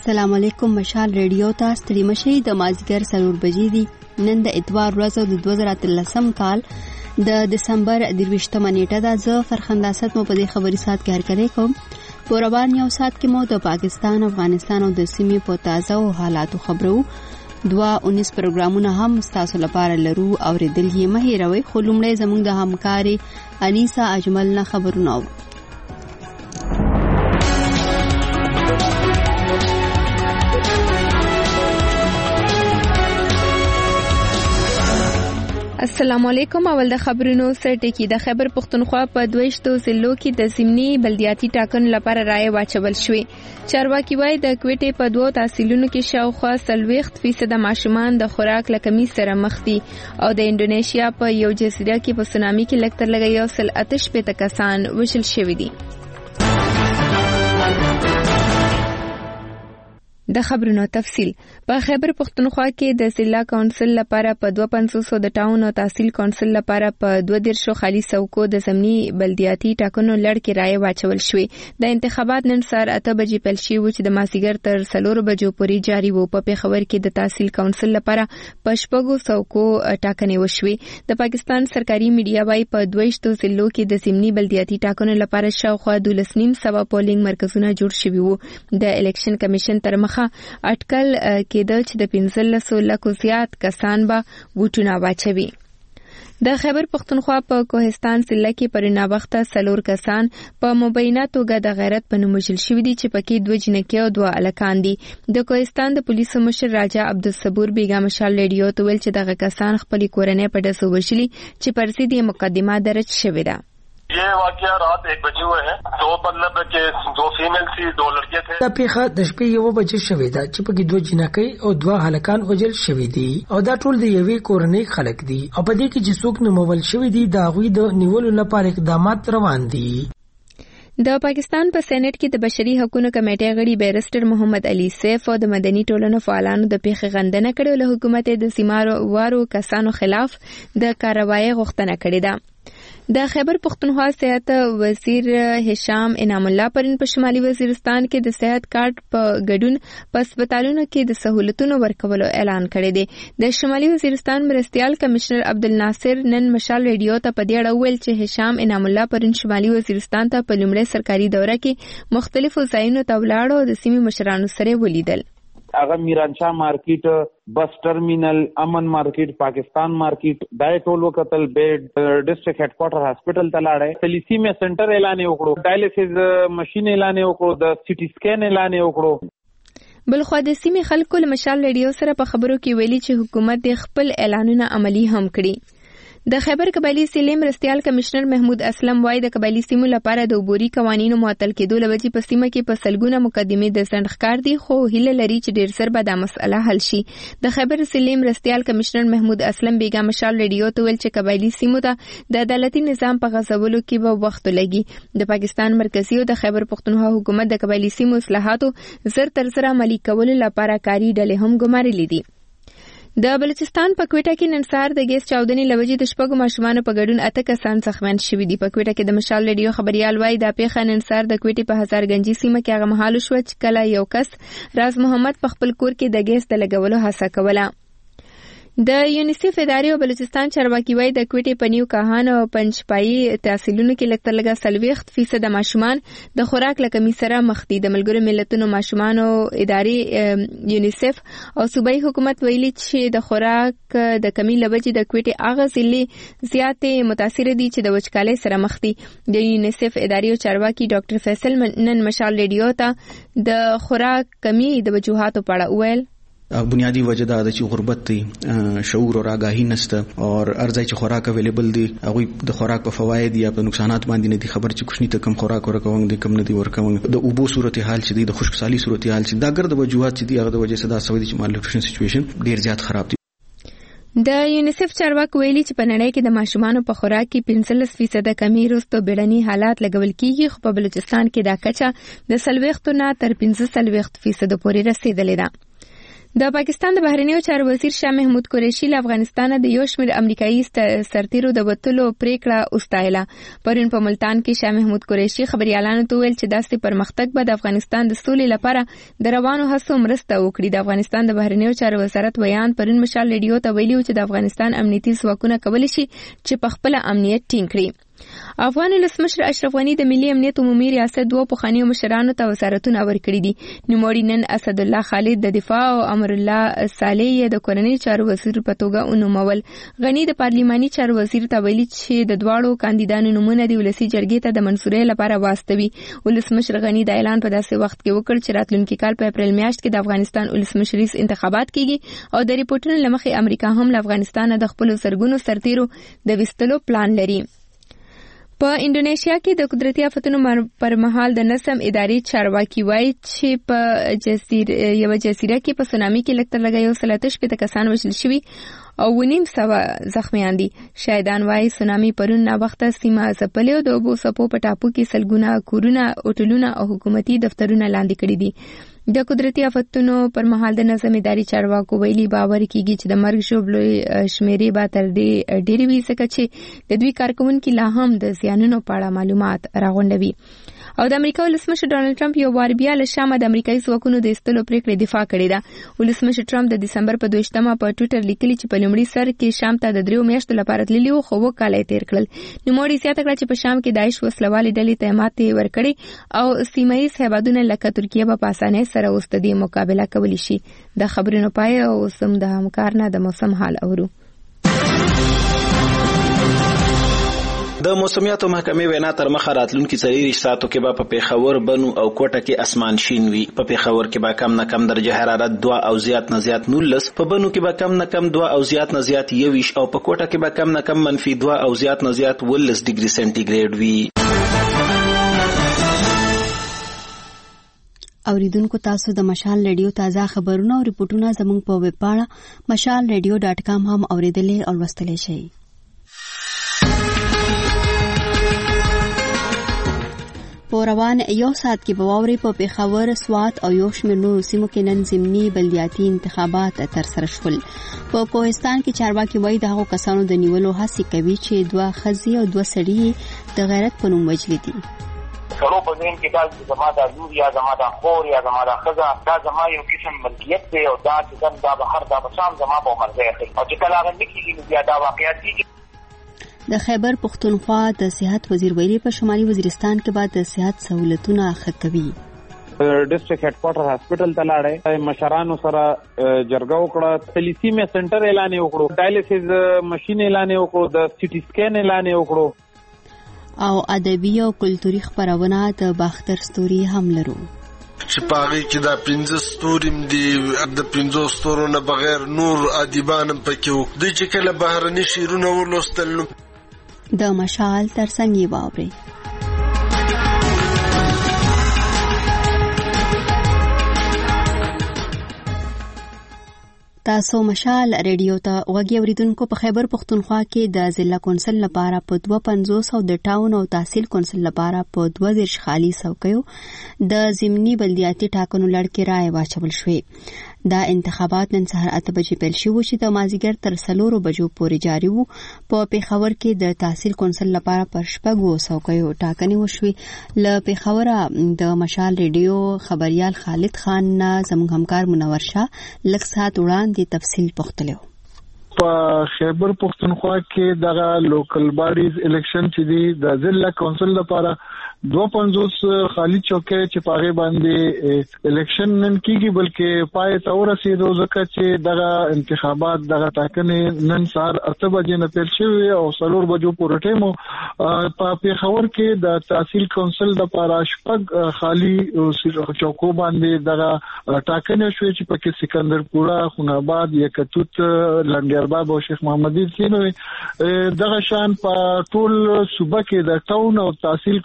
السلام علیکم. مشال ریډیو ته ستړي مشي. د مازیګر 4 بجې دي. نن د اتوار ورځ د 2013 کال د دسمبر 28 نیټه ده. زه فرخنده اسد مو په دې خبري سات کې هرکلی کوم. په روان یو سات کې مو د پاکستان، افغانستان او د سیمې په تازه او حالاتو خبرو 2-19 پروګرامونه هم تاسو لپاره لرو. اوریدل یې مه هېروئ. خو لومړی زموږ د همکاري انیسا اجمل نه خبرونه اورو. السلام علیکم. اول د خبرونو سرټکی. د خیبر پختونخوا په 22 ضلعو کې د ضمني بلدیاتي ټاکنو لپاره رایه واچول شوې. چارواکي وایي د کوټې په 2 تحصیلونو کې شاوخوا 40% ماشومان د خوراک له کمی سره مخ دي او د انډونیشیا په یو جزیره کې په سونامي کې لږ تر لږه 188 کسان وژل شوي دي. د خبرونو تفصیل. په خیبر پختونخوا کې د ضلع کونسل لپاره په 2500 د ټاون او تحصیل کونسل لپاره په 22 خالي څوکو د ضمني بلدیاتي ټاکنو لړ کې رایه واچول شوې. د انتخابات نن سهار 8 بجې پیل شوي چې د مازیګر تر 4 بجو پورې جاري وو. په پیښور کې د تحصیل کونسل لپاره په 6 څوکو ټاکنې وشوې. د پاکستان سرکاري میډیا وايي په 22 ضلعو کې د ضمني بلدیاتي ټاکنو لپاره شاوخوا 12.5 پولینګ مرکزونه جوړ شوي وو. د الیکشن کمیشن تر مخه اټکل کېده چې د 15 لکو زیات کسان به ووټونه واچوي. د خیبر پختونخوا په کوهستان ضلع کې پر ناوخته 4 کسان په مبینه توګه د غیرت په نوم وژل شوي دي چې پکې 2 جنکې او 2 الکان دي. د کوهستان د پولیسو مشر راجا عبدالصبور بیگا مشال ریډیو ته ویل چې دغه کسان خپل کورنۍ په ډزو وژلي چې پر ضد یې مقدمه درج شوې ده. یہ واقعہ رات 1 بجے ہوئے ہیں. 2 فیمیل تھی، 2 لڑکے تھے. دا پیښه د شپې 1 بجې شوې ده چې پکې 2 جنکۍ او 2 هلکان وژل شوي دي او دا ټول د یوې کورنۍ خلک دي او په دې کې چې څوک نومول شوي دي د هغوی د نیولو لپاره اقدامات روان دي. د پاکستان په سېنات کې د بشري حقوقو کمیټې غړي بیرسټر محمد علي سیف او د مدني ټولنو فعالانو د پیښې غندنه کړې او له حکومت د سیماوارو کسانو خلاف د کاروایی غوښتنه کړې ده. د خیبر پختونخوا صحت وزیر هشام انعام الله پرین په شمالي وزیرستان کې د صحت کارت په ګډون په هسپتالونو کې د سہولتونو ورکولو اعلان کړی دی. د شمالي وزیرستان مرستیال کمشنر عبدالناصر نن مشال ریډیو ته په دې اړه ویل چې هشام انعام الله پرین شمالي وزیرستان ته په لومړي سرکاري دوره کې مختلفو ځایونو ته ولاړ او د سیمې مشرانو سره ولیدل. اگر میرانشاه مارکیٹ، بس ټرمینل، امن مارکیٹ، پاکستان مارکیٹ، دای ټول وکتل بیډ ډسټریکټ هډ کوارټر هاسپټل ته لاړې. تلیسیمیا سنټر اعلان وکړو، ډایلیسیس ماشين اعلان وکړو، د سټي سکین اعلان وکړو. بلخو د سیمې خلکو له مشال ریډیو سره په خبرو کې ویلي چې حکومت د خپل اعلانونه عملی هم کړي. د خیبر قبایلی سیمې مرستیال کمشنر محمود اسلم وايي د قبایلی سیمو لپاره د عبوري قوانینو معطل کېدو لوجې په سیمه کې په سلګونه مقدمې د ځنډ ښکار دي، خو هیله لري چې ډیر ژر به دا مسله حل شي. د خیبر سیمې مرستیال کمشنر محمود اسلم بیگا مشال ریډیو ته ویل چې قبایلی سیمو ته د عدالتي نظام په غځولو کې به وخت لګي. د پاکستان مرکزی او د خیبر پختونخوا حکومت د قبایلی سیمو اصلاحاتو زر تر زر عملي کولو لپاره کاري ډلې هم ګمارلې دي. د بلوچستان په کوټه کې نن سهار د ګیس چاودنې لوجې د 6 ماشومانو په ګډون 8 کسان زخمیان شوي دي. په کوټه کې د مشال ریډیو خبريال وايي دا پیښه نن سهار د کوټې په هزارګنجي سیمه کې هغه مهال شو چې کله یو کس راز محمد په خپل کور کې د ګیس د لګولو هڅه کوله. د یونیسف ادارې او بلوچستان چارواکي وايي د کوټې په نیو کاهان او پنجپایي تحصیلونو کې لږ تر لږه 40% ماشومان د خوراک له کمی سره مخ دي. د ملګرو ملتونو ماشومانو ادارې یونیسف او صوبایي حکومت ویلي چې د خوراک د کمی لوجې د کوټې هغه ضلع زیاتې متاثر دي چې د وچکالۍ سره مخ دي. د یونیسف ادارې او چارواکي ډاکټر فیصل نن مشال ریډیو ته د خوراک کمی د وجوهاتو په اړه وویل. بنیادی وجہ دا چې غربت دی، شعور او آگاهی نشته او ارزای چې خوراک اویلیبل دی هغه د خوراک په فواید یا په نقصانات باندې نه دي خبر چې کوښنی ته کم خوراک ورکوم دي کم نه دي ورکوم. د اوبو صورتحال چې دی، د خشکسالی صورتحال چې دا ګرد وجوهات چې دی هغه د وجې صدا سوي چې مالنیوټریشن سچويشن ډیر زیات خراب دی. د یونیسف چارواکي ویلي چې په نړۍ کې د ماشومانو په خوراک کې 15% کمی وروسته بیړني حالات لګول کیږي، خو په بلوچستان کې دا کچه د 40 نه تر 15% پورې رسیدلې ده. د پاکستان د بهرنیو چارو وزیر شاه محمود قریشي له افغانستان د یو شمېر امریکایي سرتیرو د وتلو پریکړه وستایله. پرون په ملتان کې شاه محمود قریشي خبريالانو ته ویل چې داسې پرمختګ به د افغانستان د سولې لپاره د روانو هڅو مرسته وکړي. د افغانستان د بهرنیو چارو وزارت ویان پرون مشال ریډیو ته ویلي چې د افغانستان امنیتي ځواکونه کولی شي چې په خپل امنیت ټینګ کړي. افغان ولسمشر اشرف غنی د ملي امنیت عمومي ریاست دوه پخوانیو مشرانو ته وزارتونه ورکړي دي. نوموړي نن اسد الله خالد د دفاع او امر الله صالح د کورنۍ چارو وزیر په توګه ونومول. غنی د پارلماني چارو وزیر ته ویلي چې د دواړو کاندیدانو نومونه د ولسی جرګې ته د منصورۍ لپاره واستوي. ولسمشر غنی د اعلان په داسې وخت کې وکړ چې راتلونکي کال په اپریل میاشت کې د افغانستان ولسمشري انتخابات کیږي او د ریپورتونو لمخې امریکا هم له افغانستان د خپل زرګونو سرتیرو د وستلو پلان لري. په انډونیشیا کې د قدرتي آفتونو پر مهال د نظم ادارې چارواکي وایي چې په یو جزیره کې په سونامي کې لکتر لګا 130 کسان وژل شوي او 900 زخمیان دي. شاهدان وایي سونامي پرون نا وخته سیمه ځپلې او د اوبو څپو په ټاپو کې سلګونه کورونه، هوټلونه او حکومتي دفترونه لاندې کړي دي. د قدرتي آفتونو پر مهال د نظم اداري چارواکو ویلي باور کیږي چې د مرګ ژوبلې شمیرې به تر دې ډېرې وي ځکه چې د دوی کارکوونکي لا هم د زیانونو په اړه معلومات راغونډوي. او د امریکا ولسمشر ډانلډ ټرمپ یو بار بیا له شامه د امریکایي ځواکونو د ایستلو پریکړې دفاع کړې ده. ولسمشر ټرمپ د دسمبر په 22مه په ټویټر لیکلي چې په لومړي سر کې شام ته د 3 میاشتو لپاره تللی وو خو وکاله تیر کړل. نوموړي زیاته کړه چې په شام کې داعش وسلوالې ډلې ته ماتې ورکړې او سیمه ییز هیوادونه لکه ترکیه په اسانۍ سره اوس د دې مقابله کولی شي. د خبرونو پای او سم د همکار نه د موسم حال اورو. د موسمیاتو محکمې وینا تر مخه راتلونکي 4 ساعتو کې به په پیښور، بنو او کوټه کې اسمان شین وي. په پیښور کې به کم نه کم درجه حرارت 2 او زیات نه زیات 19، په بنو کې به کم نه کم 2 او زیات نه زیات 21 او په کوټه کې به کم نه کم -2 او زیات نه زیات 19 ډیګري سنټیګریډ وي. اوریدونکو تاسو د مشال ریډیو تازه خبرونه او ریپورتونه زموږ په ویب پاڼه mashalradio.com هم اوریدلې او لوستلی شئ. په روان یو ساعت کې به واوري په پیښور، سوات او یو شمېر نورو سیمو کې نن ضمني بلدیاتي انتخابات ترسره شول. په کوهستان کې چارواکي وایي د هغو کسانو د نیولو هڅې کوي چې 2 ښځې او 2 سړي د غیرت په نوم وژلي دي. سړو په ذهن کې دا چې زما دا لور یا زما دا خور یا زما دا ښځه دا زما یو قسم ملکیت دی او دا چې دا به هر دا به شام زما په مرزه اخلي او چې کله هغه نه کېږي نو بیا دا واقعیت کېږي. د خیبر پختونخوا د صحت وزیر ویلي په شمالي وزیرستان کې بعد د صحت سہولتونه ښه کوي. ډیسټریکټ هډ کوارټر هاسپټل ته لاړې، مشرانو سره جرګه وکړه، تلیسیمیا سنټر اعلان وکړو، ډایلیسیس ماشين اعلان وکړو، د سي ټي سکین اعلان وکړو او ادبي او کلتوري خبرونه د باختر ستوري هم لرو. چې پاغي کې دا 15 ستوري دي، د 15 ستورو نه بغیر نور ادیبان پکې وو. د چې کله بهرني شعرونه ولوستل نو د مشال ترڅنګ واوري. تاسو مشال ریډیو ته وګورئ. اوریدونکو په خیبر پختونخوا کې د ضلع کونسل لپاره په 250 او د ټاون او تحصیل کونسل لپاره په 20 خالي څوکیو د ضمني بلدیاتي ټاکنو لړ کې رائے واچول شوې. دا انتخابات نن سهار 8 بجې پیل شوي چې د مازیګر تر 4 بجو پورې جاري وو. په پیښور کې د تحصیل کونسل لپاره پر 6 څوکیو ټاکنې وشوې. له پیښوره د مشال ریډیو خبريال خالد خان نه زموږ همکار منور شاه لږ ساعت وړاندې تفصیل پوښتلو. په خیبر پختونخوا کې دغه لوکل باډیز الیکشن چې دی د ضلع کونسل لپاره 250 خالی چوکۍ چې پاغه باندې الیکشن نن کیږي بلکې پای ته ورسېدو ځکه چې دغه انتخابات دغه ټاکنې نن سهار 8 بجې نه پیل شوې او 4 بجو پورې ټیمو. په پیښور کې د تحصیل کونسل لپاره 6 خالی چوکو باندې دغه ټاکنې شوې چې پکې سکندرپوره، خوناباد، یکتوت، لنګرباب او شیخ محمد سینوي. دغه شان په ټول صوبه کې د ټاون او تحصیل کونسل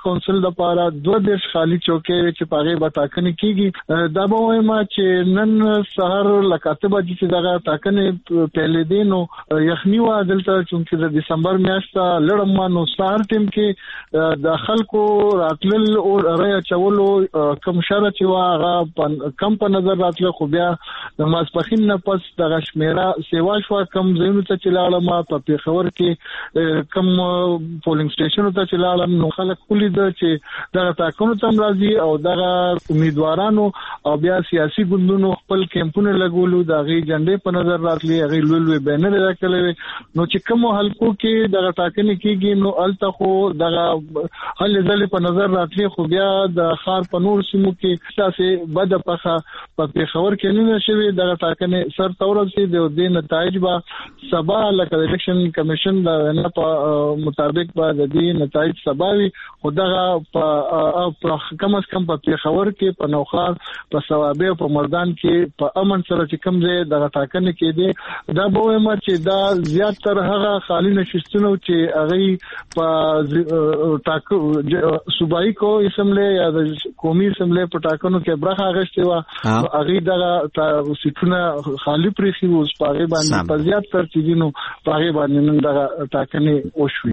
لپاره 22 خالی چوکۍ چې پاره به ټاکنې کیږي. دا به وایم چې نن سحر لکاتبه چې دغه ټاکنې پهلې دینو یخنی و دلته چې د دسمبر میاشت لړم نو سحر ټیم کې د خلکو راتلل او رای چولو کم شرط چې واغه کم په نظر راتله خو بیا د ماسپخین نه پس د شمیره سیوا شو کم زینو ته چلاله ما په پیښور کې کم پولینګ سټیشن ته چلاله نو خلک کلی د چې د تاکونو تم راځي او د امیدوارانو او بیا سیاسي ګوندونو خپل کیمپونه لګولو د غي جنډې په نظر راتلی غي لولوي بینر راکلي نو چې کوم حلقو کې د ټاکنې کېږي نو الته خو د هل ځلې په نظر راتلی خو بیا د خار په نور سیمو کې تاسو بد په پیښور کې نه شوي د ټاکنې سر تورسي د دې نتایج با سبا لکه الیکشن کمیشن د نه په مطابق با د دې نتایج سباوي خدغه په کم از کم په پیښور کې په نوخار په ثوابه په مردان کې په امن سره چې کم ځای د ټاکنې کې دي دا به ما چې دا زیات تر هغه خالی نشستنو چې هغه په صوبایي کو اسمبلی یا د قومي اسمبلی په ټاکنو کې برخه اخیستې و هغه دغه سیټونه خالی پریخي اوس پاره باندې په زیات تر چیزونو پاره باندې نن دغه ټاکنې وشوي.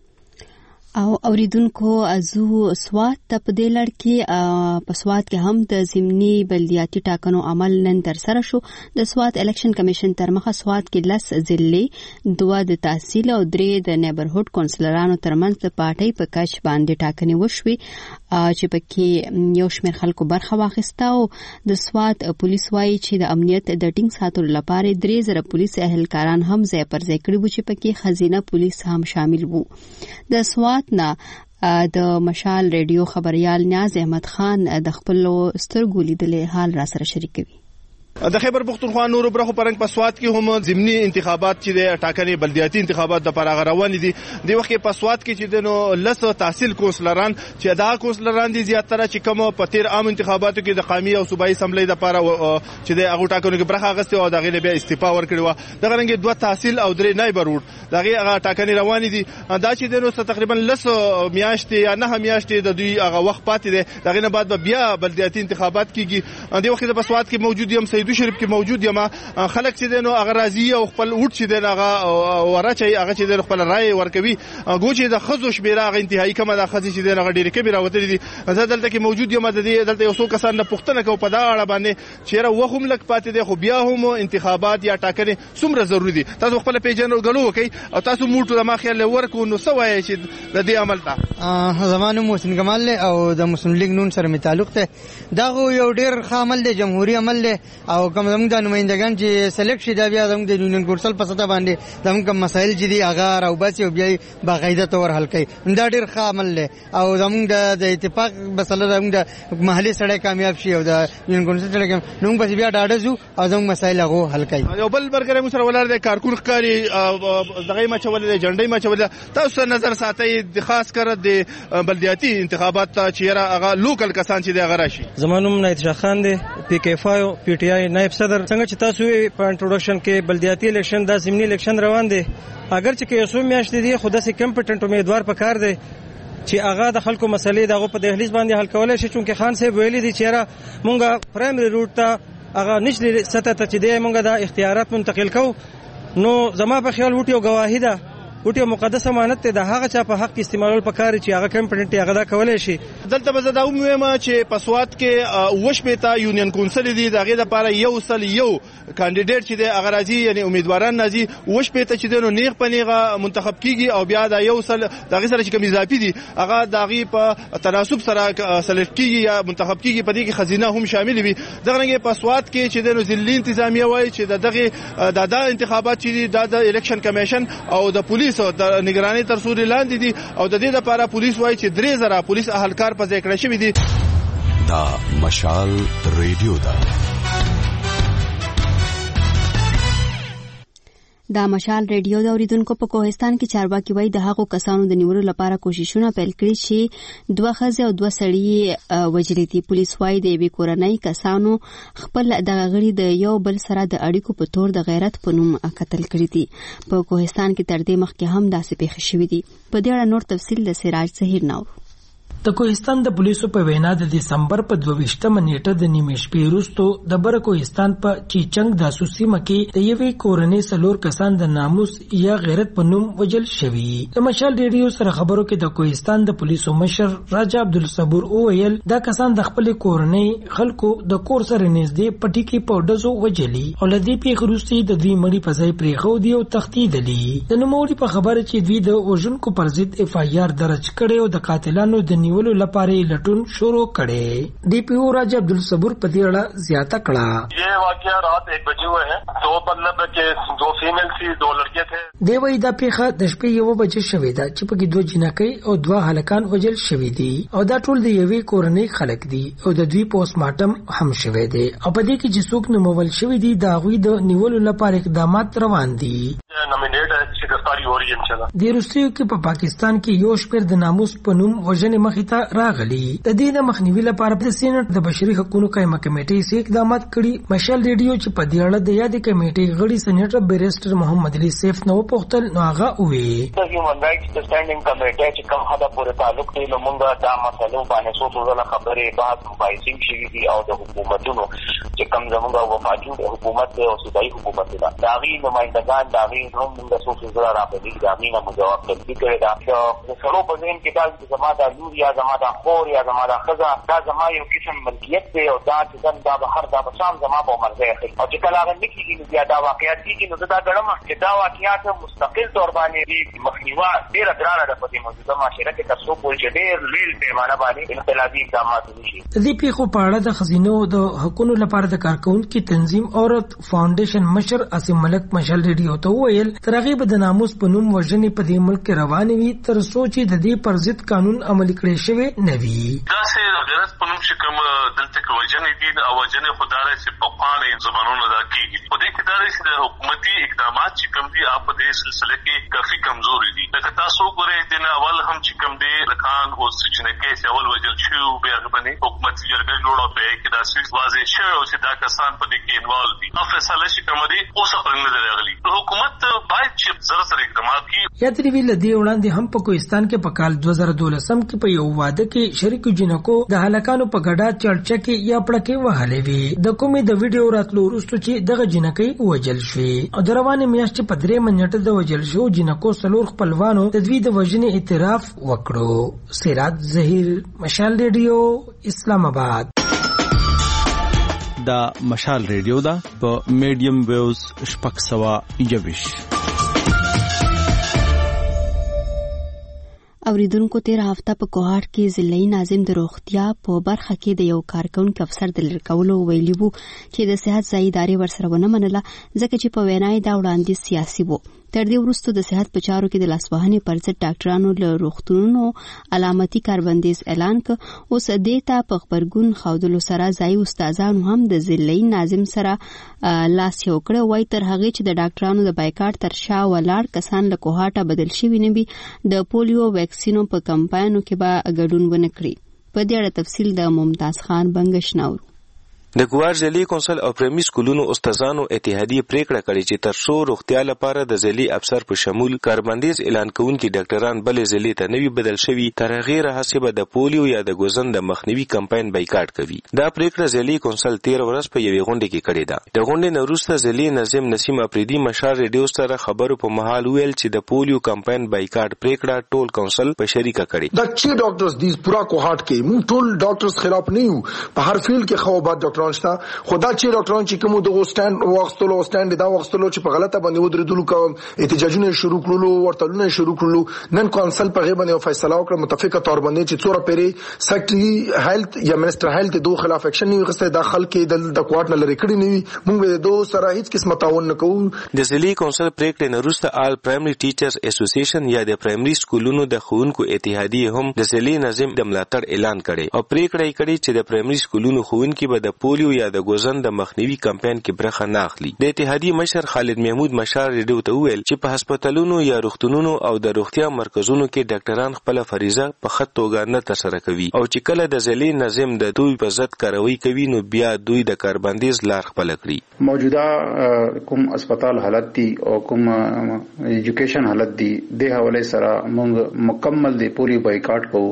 او اوریدونکو ازو سوات ته په دې لړ کې په سوات کې هم د ضمني بلدیاتي ټاکنو عمل نن تر سره شو. د سوات الیکشن کمیشن تر مخه سوات کې 10 ضلعي 2 د تحصیل او 3 د نیبرهوډ کونسلرانو ترمنځ د پارټۍ په کچ باندې ټاکنې وشوي چې پکې یو شمېر خلکو برخه واخیسته او د سوات پولیس وايي چې د امنیت د ټینګ ساتلو لپاره 3000 پولیس اهلکاران هم ځای پر ځای کړي وو چې پکې خزینه پولیس هم شامل وو. د سوات د مشال ریډیو خبريال نیاز احمد خان د خپل سترګو لیدلې حال را سره شریکوي. د خیبر پختونخوا نورو برخو پرنګ په سوات کې هم ضمني انتخابات چې د ټاکنې بلدیاتي انتخابات د پاره روان دي. د وخت په سوات کې چې د نو لسو تحصیل کونسلران چې دا کونسلران دي زیاتره چې کوم په تیر عام انتخاباتو کې د قومي او صوبایي اسمبلی د پاره چې د هغه ټاکنو کې برخه اخیسته او دغه بیا استعفا ورکړي و دغه رنګ 2 تحصیل او 3 نیبرهوډ دغه هغه ټاکنې روان دي. دا چې د نو تقریبا لسو میاشتې یا نه میاشتې د دوی هغه وخت پاتې دي دغه نه بعد بیا بلدیاتي انتخابات کیږي. د وخت په سوات کې موجود یم سیدو شریف کې موجود یم خلک چې دنو هغه راضي او خپل وټ چې دغه ورچي هغه چې د خپل رائے ورکوي ګوچې د خزو شمیره هغه انتهایی کمه د خزي چې دغه ډیره کبیره وتلې دي. زه دلته کې موجود یم دلته یو څو کسان نه پښتنه کو په دا اړه باندې چیرې وخم لک پاتې دي خو بیا هم انتخابات یا ټاکنې څومره ضروری دي تاسو خپل پیژنو غلو وکي او تاسو موټو د ماخیل ورکو نو سوای چې د دې عمل ته زمانو محسن کمال له او د مسلم لیگ نون سره تعلق ته دا یو ډیر ښه عمل دی جمهوریت عمل دی او کوم زموږ د نمائندگان چې سلیکټ شي دا بیا زموږ د یونین کونسل په سطح باندې زموږ کوم مسایل چې دي هغه او بس یو بیا باقاعده تور حل کوي دا ډیر ښه عمل دی او زموږ د اتفاق مسله زموږ د محلي سړی کامیاب شي او د یونین کونسل سړی نو بس بیا ډاډه شو او زموږ مسایل هغه حل کوي. یو بل برګر موږ سره ولر د کارکون ښکاری دغه مچول د جنډي مچول تاسو نظر ساتي د خاص کر د بلدیاتي انتخابات ته چیرې هغه لوکل کسان چې د غراشي. زمانوم نایت شاه خان دی پی کې فایو پی ټی آی نائب صدر څنګه چې تاسو په انټروډکشن کې بلدیاتي الیکشن د ضمني الیکشن روان دي اگر چې یو څو میاشتې دي خو د سي کمپټنټ امیدوار پکار دی چې هغه د خلکو مسلې دغه په دهلیز باندې حل کولای شي چې خان صاحب ویلي دي چې مونږه پرایمري روټ ته هغه نشلي سطح ته چې دی مونږه د اختیارات منتقل کو نو زما په خیال وټیو گواهی ده وټیو مقدس امانت ته د هغه چا په حق کې استعمالول پکاري چې هغه کمپټنټ هغه دا کولای شي. دلته به زدا ومه چې په سوات کې وشپېتا یونین کونسل دي دغه لپاره یو کاندیدټ چې د اغرازي یعنی امیدواران نازي وشپېتا چې د نیغ پنیغه منتخب کیږي او بیا د یو دغه سره چې کوم اضافي دي هغه دغه په تناسب سره سلیکټ کیږي یا منتخب کیږي په دې کې خزینه هم شامل وي. دغه رنګ په سوات کې چې د ضلعي انتظامیه وایي چې دغه د انتخابات چې د الیکشن کمیشن او د پولیس او د نگرانی تر سوري لاندې دي او د دې لپاره پولیس وایي چې 3000 پولیس اهلکار په ځای کړی شوی دي. دا مشال ریډیو دا دا مشال ریډیو د اوریدونکو په کوهستان کې چارواکي وایي د هغو کسانو د نیولو لپاره کوششونه پیل کړي چې 2 ښځې او 2 سړي وژلي دي. پولیس وایي د یوې کورنۍ کسانو خپل دغه غړي د یو بل سره د اړیکو په تور د غیرت په نوم قتل کړي دي. په کوهستان کې تر دې مخکې هم داسې پیښې شوې دي. په دې اړه نور تفصیل د سراج ظهیر نور. د کوهستان د پولیسو په وینا د دسمبر په 22مه نیټه د نیمه شپې وروسته د بر کوهستان په چیچنګ د سوسیمه کې د یوې کورنۍ څلور کسان د ناموس یا غیرت په نوم وجل شوي. د مشال ریډیو سره خبرو کې د کوهستان د پولیسو مشر راجا عبدالصبور وویل دا کسان د خپل کورنۍ خلکو د کور سره نږدې پټي کې په ډزو وجلي او لدې پیښې وروسته د دوی مړي په ځای پرېښودي او تښتېدلي. د نوموړي په خبره چې دوی د وژونکو پر ضد FIR درج کړی او د قاتلانو د نیولو لپاره لټون شروع کړي. ډي پی او راجا عبدالصبور په دې اړه زیاته کړه. یہ واقعہ رات 1 بجے ہوئے ہیں. 2:15 کے 2 فیمیل تھی 2 لڑکے تھے. دی وای دا پیښه د شپې 1 بجې شوې ده چې په کې 2 جنکۍ او 2 هلکان وجل شوي دي او دا ټول د یوې کورنۍ خلک دي او د دوی پوسټ مارټم هم شوی دی او په دې کې چې څوک نومول شوي دي دا غوي د نیولو لپاره اقدامات روان دي. نامینیټ ہے گرفتاری ہو رہی ہے انشاءاللہ. د روسیې کې په پاکستان کې یو شمېر د ناموس په نوم وژنې مخې ته راغلي. د دې د مخنیوي لپاره د سېنات د بشري حقوقو قایمه کمیټې سي اقدامات کړي. مشال ریډیو چې په دې اړه د یادې کمیټې غړي سېنیټر بیرسټر محمد علي سیف نو پوښتل نو هغه وې د هیومن رائټس سټینډینګ کمیټې چې کوم حدا پورې تعلق دی نو موږ دا مسلو باندې څو ټول خبرې بعد مباحثین شوي دي او د حکومتونو چې کوم زموږ وفاقي حکومت او صوبایي حکومت دا داغي نمائندگان داغي هم موږ څو څه راپدې داغي نه جواب تلبي کړی دا د سړو په ذهن کې دا زما د لور یا زما د خور یا زما د خزه دا زما یو قسم ملکیت دی او دا چې دا به هر دا به شام زما په مرزه اخلي او چې کله هغه نکېږي نو بیا دا واقعیت کېږي نو دا ګڼم چې دا واقعیت مستقل طور باندې مخنیوي ډېره ګرانه ده په دې موجوده معاشره کې تر څو پورې چې ډېر لوی پیمانه باندې انقلابي اقدامات وشي. د دې پیښو په اړه د خزینو د حقوقو لپاره د کارکونکو تنظیم عورت فاونډیشن مشر اسیم ملک مشال ریډیو ته وویل ترغیب د ناموس په نوم وژنې په دې ملک کې روانې وي تر څو چې د دې پر ضد قانون عملي کړی شوی نه وي. داسې غیرت په نوم چې کوم دلته کې وژنې دي او وژنې خو دا دی چې په پخوانیو زمانونو دا کېږي. په دې کې دا دی چې د حکومتي اقدامات چې کوم دي په دې سلسله کې کافي کمزوري دي. لکه تاسو وګورئ د اول هم چې کوم دي لکان اوس جنکۍ چې اول وژل شوي وو بیا هغه باندې حکومتي جرګه جوړه په کې داسې واضح شوی او چې دا کسان په دې کې انوالو دي. او فیصله چې کوم دي اوس په نه راغلي. حکومت باید چې زر اقدامات کوي. یا تر ویل دی وړاندې هم په کوهستان کې په کال 2012 کې په یو واده کې شریک جنکو د هلکانو په ګډا چړچه کې یا پړکې وهلې وي. د کومې د ویډیو راتلو وروسته چې دغه جنکۍ وژل شوې او د روانې میاشتې په 3 منټه د وژل شو جنکو څلور خپلوانو د دوی د وژنې اعتراف وکړو. سراج ظهیر مشال ریډیو اسلام آباد. دا مشال ریډیو دا په میډیم ویوز 621. اوریدونکو تیر هفته په کوهاټ کې ضلعي ناظم د روغتیا په برخه کې د یو کارکونکو افسر د لری کولو ویلي وو چې د صحت ځای ادارې ورسره ونه منله ځکه چې په وینای دا وړاندیز سیاسي وو. تر دې وروسته د صحت په چارو کې د لاسوهنې پر ضد ډاکټرانو له روغتونونو علامتي کاربندیز اعلان ک. اوس دې ته په خبرګون ښودلو سره ځایي استادانو هم د ضلعي ناظم سره لاس یو کړی وای تر هغې چې د ډاکټرانو د بایکاټ تر شا ولاړ کسان له کوهاټه بدل شوي نه وي د پولیو ویکسینو په کمپاینو کې به ګډون ونه کړي. په دې اړه تفصیل د ممتاز خان بنګش ناور. د ګوار ضلعي کونسل او پرایمري سکولونو استادانو اتحادیه پریکړه کړې چې تر څو روغتیا لپاره د ضلعي افسر په شمول کاربندیز اعلان کوونکي ډاکټران بلې ضلعي ته نوي بدل شوي تر هغې راهیسې به د پولیو یا د ګوزن د مخنیوي کمپاین بایکاټ کوي. دا پریکړه ضلعي کونسل 13 ورځ په یوې غونډه کې کړې ده. د غونډې نه وروسته ضلعي ناظم نسیم افریدي مشال ریډیو سره خبرو په مهال ویل چې د پولیو کمپاین بایکاټ پریکړه ټول کونسل په شریکه کړې. د چی ډاکټرز د پورا کوهاټ کې موږ ټول ډاکټرز خلاف نه یو. په هر فیلډ کې خو بعد ډاکټران شته خدا چې ډاکټران چې کوم د سټاند واغستلو سټاند دا واغستلو چې په غلطه باندې ودرېدلو کوم احتجاجونه شروع کړلو ورتلونه شروع کړلو. نن کونسل په غیبه یو فیصله وکړه متفقه تور باندې چې څوره پیری سیکرټري هیلث یا منسٹر هیلث دوه خلاف اکشن نیو غسته داخل کې د کوارټ نه لري کړی نیوي. موږ د دوه سره هیڅ قسمه تعاون نه کوو. د ضلعي کونسل پریکړې نه وروسته آل پرایمري ټیچرز اسوسییشن یا د پرایمري سکولونو د ښوونکو اتحادیه هم د ضلعي ناظم د ملاتړ اعلان کړي او پریکړه یې کړې چې د پرایمري سکولونو ښوونکي به د پولیو یا د ګوزن د مخنیوي کمپاین کې برخه نه اخلي. د اتحادیه مشر خالد محمود مشال ریډیو ته وویل چې په هسپتالونو یا روغتونونو او د روغتیا مرکزونو کې ډاکټران خپل فریضه په ښه توګه نه ترسره کوي او چې کله د ضلعي ناظم د دوی په ضد کاروي کوي نو بیا دوی د کاربندیز لار خپل کړي. موجوده کوم هسپتال حالت دي او کوم ایجوکیشن حالت دي د حواله سره موږ مکمل دی پوری بایکاټ کوو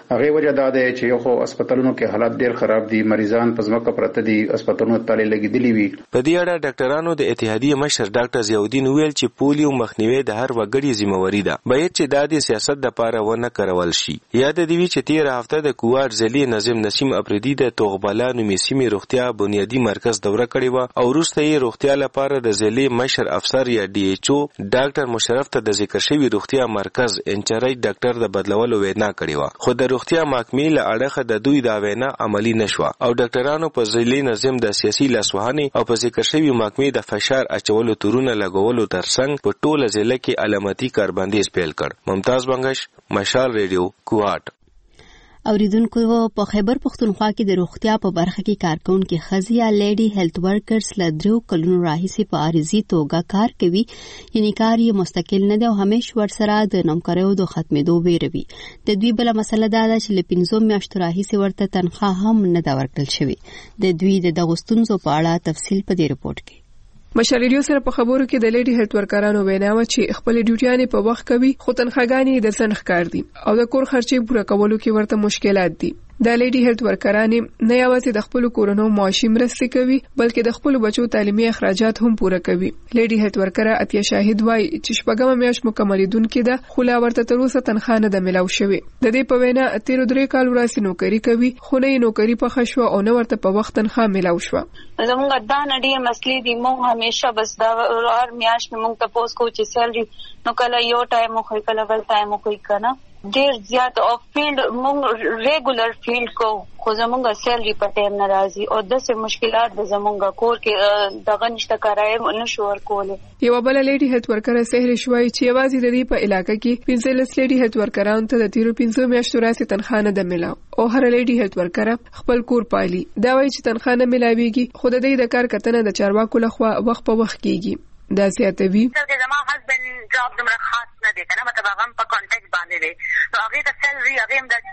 هغه وجه دا ده چې یو خو هسپتالونو کې حالات ډیر خراب دي، مریضان په ځمکه پراته دي، هسپتالونو ته لګیدلي وي. په دې اړه ډاکټرانو د اتحادیې مشر ډاکټر ضیاءالدین ویل چې پولیو مخنیوي د هر وګړي ذمہواری ده، باید چې دا د سیاست لپاره ونه کارول شي. یاد دی چې تیر هفته د کوار ضلع نظم نسیم افریدي د توغبالا نومي سیمې روغتیا بنیادی مرکز دوره کړې و او وروسته یې روغتیا لپاره د ضلع مشر افسر یا ډي ایچ او ډاکټر مشرف ته د ذکر شوی روغتیا مرکز انچارج ډاکټر د بدلولو وینا کړې و، خو د روغتیا محکمې له اړخه د دوی دا وینا عملی نشوه او ډاکټرانو په ضلع نظم د سیاسي لاسوهنې او په ذکر شوی محکمې د فشار اچولو تورونه لګولو ترڅنګ په ټوله ضلع کې علامتي کاربندیز پیل کړ. ممتاز بنگش، مشال ریډیو، کوهاټ. اوریدونکو په خیبر پختونخوا کې د روغتیا په برخه کې کارکونکو خزي یا لیډي هیلث ورکرز له 3 کلونو راهیسې په عارضي توګه کار کوي، یعنی کار یې مستقل نه دی او همیشه ورسره د نوکریو د ختمېدو ویروي. د دوی بله مسله دا ده چې له 15 میاشتو راهیسې ورته تنخواه هم نه ده ورکړل شوې. د دوی د دغو ستونزو په اړه تفصیل په دې رپورټ کې. مشال ریډیو سره په خبرو کې د لیډي هیلث ورکرانو ویناوه چې خپل ډیوټیانې په وخت کوي خو تنخواګانې د ځنډ ښکار دي او د کور خرچې پوره کولو کې ورته مشکلات دي. د لیډي هیلث ورکرانې نه یوازې د خپل کورونو معاشي مرستې کوي بلکې د خپل بچو تعلیمي اخراجات هم پوره کوي. لیډي هیلث ورکر اتیا شاهد وایي چې شپږمه میاشت مکملېدونکې ده خو لا ورته تر اوسه تنخواه نه ده میلاو شوې. د دې په وینا 13 کال وړاندې نوکري کوي خو نه یې نوکري پخه شوه او نه ورته په وخت تنخواه میلاو شوه. زموږ دا نډې مسلې دي، موږ همیشه بس دا هر میاشت موږ تاسو کو چې سیلري نو کله یو ټایم خو کله بل ټایم خو کنه ډیر زیات او فیلډ موږ ریګولر فیلډ کو خو زموږ سیلري په ټایم ناراضي او دغه مشکلات د زموږ کور کې دغه نشته کارای نشو ورکول. یو بل لیډي هیلث ورکر سهر شوي چې یوازې د دې په علاقې کې 15 لیډي هیلث ورکرانو ته د 15 میاشتو راځي تنخواه نه ده میلاو او هر لیډي هیلث ورکر خپل کور پالي. دا وایي چې تنخواه نه میلاويږي خو د دې د کار کتنه د چارواکو لخوا وخت په وخت کیږي. دا زیاتوي زما هسبند جاب دومره خاص نه دی کنه، مطلب هغه په کانټیکټ باندې دی نو هغه د سیلري هغه د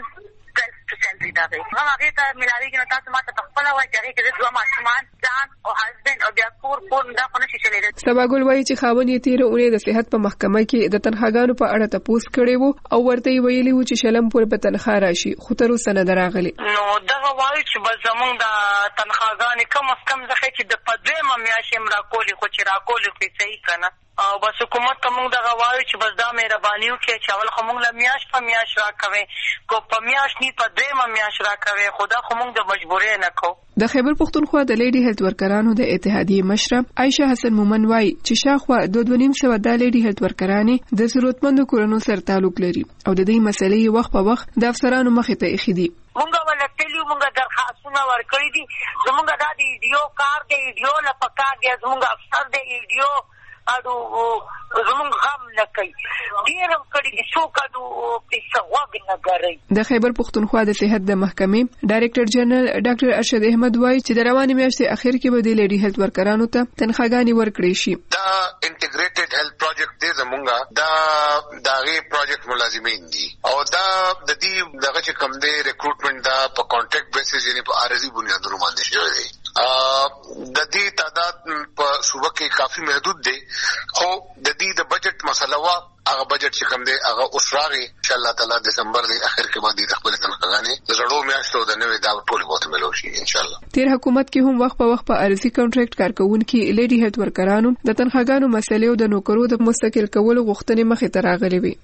10-12% سیلري دا دی هغه ته ملاويږي. نو تاسو ماته خپل وایي چې د دوه ماشومان ځان او هسبند او بیا کور دا خو نشي چلېدل. سباګل وایي چې خاوند یې تیر اونۍ د صحت په محکمه کې د تنخواګانو په اړه تپوس کړی وو او ورته یې ویلي وو چې شلم پورې په تنخواه راشي خو تر اوسه نه راغلي. نو دغه وایي چې بس زمونږ د تنخواګانې کم از کم ځکه چې د په دویمه میاشت یې راکولي خو چې راکولي خو صحیح کنه او بس حکومت ته موږ دغه وایو چې بس دا مهرباني وکړي چې اول خو موږ له میاشت په میاشت راکوي کو په میاشت نه په دویمه میاشت راکوي خدا خو موږ د مجبورۍ نه کو. د خیبر پختونخوا د لیډي هیلث ورکرانو د اتحادیې مشر عائشه حسن مومن وایي چې شاخوا 2.5 د لیډي هیلث ورکرانې د ضرورتمندو کورونو سره تعلق لري او د دې مسلې وخت په وخت د افسرانو مخې ته ایښي دي. موږ ولټلو موږ درخواستونه ورکړي دي، زموږ د ایډیو کار دی، ایډیو لپاره دی، زموږ افسر دی ایډیو اډو زموږ غم نه کوي ډیرم کړي دي څو کډو پیسه وګ نه کوي. د خیبر پختونخوا د صحت د محکمې ډایریکټر جنرال ډاکټر ارشد احمد وایي چې د روانې میاشتې اخر کې به د لیډي هیلث ورکرانو ته تنخواګانې ورکړي شي. دا انټیګریټډ هیلث پروجیکټ دی زموږ دا غي پروجیکټ ملازمین دي او دا د دې دغه چې کوم دی ریکروټمنټ دا په کانټریکټ بیسس یعنی په عارضي بنیادونو باندې شوی دی. د دې تعداد په صوبه کې کافي محدود دی خو د دې د بجټ مسله وا هغه بجټ چې کوم دی هغه اوس راغی ان شاء الله تعالی دسمبر دی اخر کې باندې خپل تنخواګانې د زړو میاشتو د نوې دا ټول بوت ملو شي ان شاء الله. تیر حکومت کې هم وخت په وخت په عارضي کانټریکټ کارکونکو لیډي هیلث ورکرانو د تنخواګانو مسلې او د نوکرو د مستقل کولو غوښتنې مخې ته راغلي وي.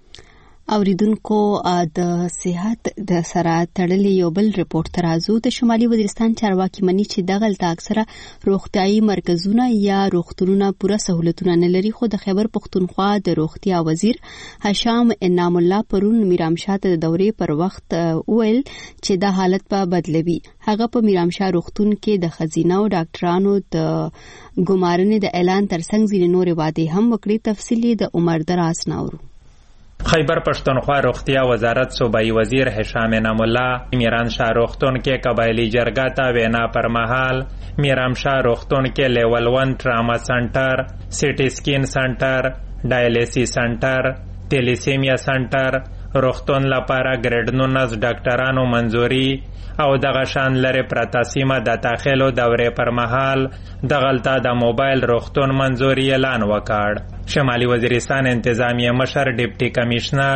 اوریدونکو د صحت د سره تړلې یو بل رپورت ترازو د شمالي وزیرستان چارواکي مني چې دغلته اکثره روغتيایي مرکزونه یا روغتونونه پوره سہولتونه نه لري خو د خیبر پختونخوا د روغتیا وزیر هشام انعام الله پرون میرامشاه ته د دورې پر وخت ویل چې دا حالت په بدلوي. هغه په میرامشاه روغتون کې د خزینه او ډاکټرانو د ګمارنې د اعلان ترڅنګ ځینې نورې وعدې هم وکړي. تفصیلی د عمر دراز ناورو. خیبر پښتونخوا روغتیا وزارت صوبائی وزیر هشام انعام الله میرانشاه روغتون کې قبایلی جرګه ته وینا پر مهال میرامشاه روغتون کې لیول 1 ټراما سنټر، سیټي سکین سنټر، ډایلیسیس سنټر، تیلیسیمیا سنټر، روغتون لپاره ګریډ 19 ډاکټرانو منځوري او دغه شان لري پرتا سیمه د داخلو دورې پر مهال دغلطه د موبایل روغتون منځوري اعلان وکړ. شمالي وزیرستان انتظامیه مشر ډیپټي کمشنر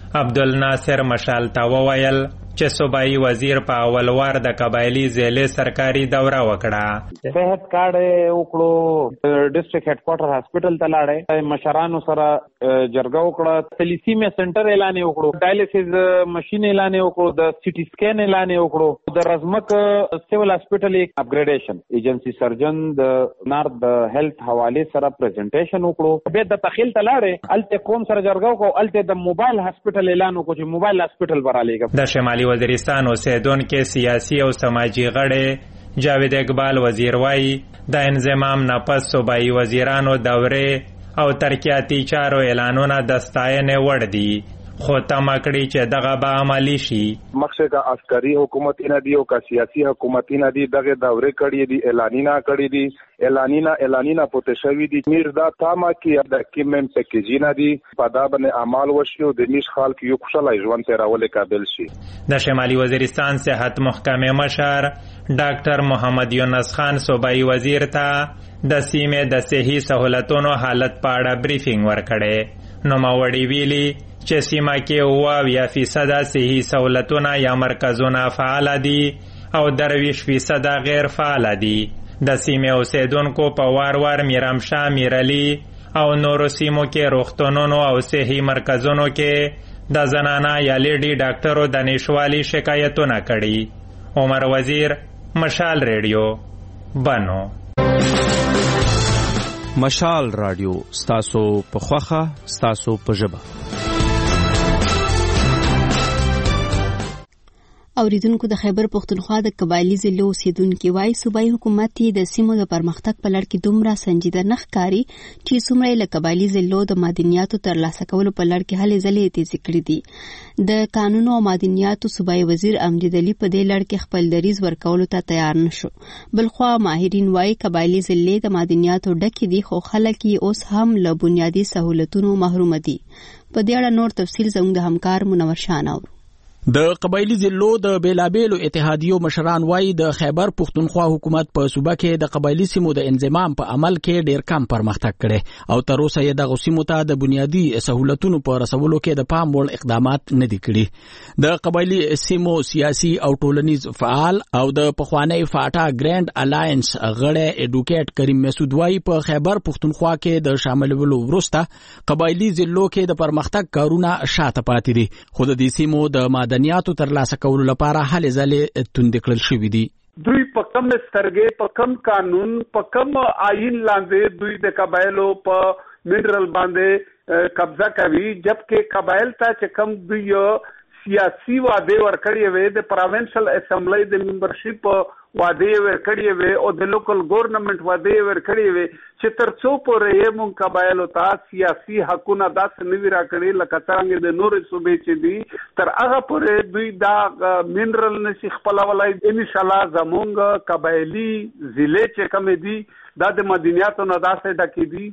عبدالناصر مشال ته وویل چې صوبایي وزیر په اول وار د قبایلی ضلع سرکاري دوره وکړه. صحت کارت وکړو، ډیسټریکټ هډ کوارټر هاسپټل ته لاړې، مشرانو سره جرګه وکړه، تلیسیمیا سنټر اعلان وکړو، ډایلیسیس ماشين اعلان وکړو، د سی ټي سکین اعلان وکړو، د رزمک سیول هاسپټل اپګریډیشن ایجنسی سرجن د نارت د هیلث حواله سره پریزنټیشن وکړو. به د تخیل ته لاړې، الته کوم سره جرګه وکړو، الته د موبایل هاسپټل اعلان وکړو چې موبایل هاسپټل برالیږي. د شمالي وزیرستان اوسیدونکو سیاسي او سماجی غړي جاوید اقبال وزیر وایي د انضمام نه پس صوبایي وزیرانو دورې او ترقیاتي چارو اعلانونه د ستاینې وړ دي، خو تمکړي چې دغه به عملی شي. مخکې کا عسکري حکومت نه دی او کا سیاسي حکومت نه دی، دغه دورې کړي دي، اعلانینا کړي دي، اعلانینا پوتې شوی دي. میردا تاما کې د کیمن پکیجی نه دی، په دا باندې عمل وشي او د نش خلک یو خوشاله ژوند تیرول قابل شي. د شمالي وزیرستان صحت محکمه مشر ډاکټر محمد یونس خان صوبایي وزیر ته د سیمې د صحي سہولتونو حالت په اړه بریفینګ ورکړي. نو ماوړي ویلي چې سیمه کې 90% صحي سہولتونه یا مرکزونه فعال دي او 23% غیر فعال دي. د سیمې اوسیدونکو په وار میرامشاه، میرعلي او نورو سیمو کې روغتونونو او صحي مرکزونو کې د زنانه یا لیډي ډاکټرو د نشوالي شکایتونه کړي. عمر وزیر، مشال ریډیو، بنو. مشال رادیو ستاسو په خوخه، ستاسو په ژبه. اوریدونکو د خیبر پختونخوا د قبایلی ضلعو اوسیدونکو وایي صوبایي حکومت د سیمو د پرمختګ په لړ کې دومره سنجیده نه ښکاري چې څومره له قبایلی ضلعو د معدنیاتو ترلاسه کولو په لړ کې هلې ځلې تیزې کړې دي. د قانون او معدنیاتو صوبایي وزیر امجد علي په دې لړ کې خپل دریځ ورکولو ته تیار نشو. بلخوا ماهرین وایي قبایلی ضلع د معدنیاتو ډکې دي، خو خلک یې اوس هم له بنیادي سہولتونو محروم دي. په دې اړه نور تفصیل زموږ د همکار منور شان اورو. د قبایلی ضلعو د بیلابیلو اتحادیو مشران وایي د خیبر پختونخوا حکومت په صوبه کې د قبایلی سیمو د انضمام په عمل کې ډیر کم پرمختګ کړي او تر اوسه یې د سیمو ته د بنیادي سہولتونو په رسولو کې د پام وړ اقدامات نه دي کړي. د قبایلی سیمو سیاسي او ټولنیز فعال او د پخوانی فاټا ګرانډ الاینس غړی اډوکیټ کریم مسعود وایي په خیبر پختونخوا کې د شاملولو وروسته قبایلی ضلعو کې د پرمختګ کارونه شاته پاتې دي، خو د دې سیمو د معدنیاتو ترلاسه کولو لپاره هلې ځلې توندې کړل شوي دي. دوی په کم سترګې، په کم قانون، په کم آئین لاندې دوی د قبایلو په منرل باندې قبضه کوي، جبکې قبایل ته چې کم دوی سیاسي وعده ورکړي وي، د پروینشل اسمبلی د ممبرشپ وعده ورکړي وي او د لوکل ګورنمنت وعده ورکړي وي چې ترڅو پورې یې مونږ قبایلو ته سیاسي حقونه داسې نه وي راکړي لکه څنګه د نورې صوبې چې دي، تر هغه پورې دوی دا منرل نشي خپلولی. انشاءالله زمونږ قبایلي ضلع چې کومې دي دا د مدنیاتو نه داسې ډکې دي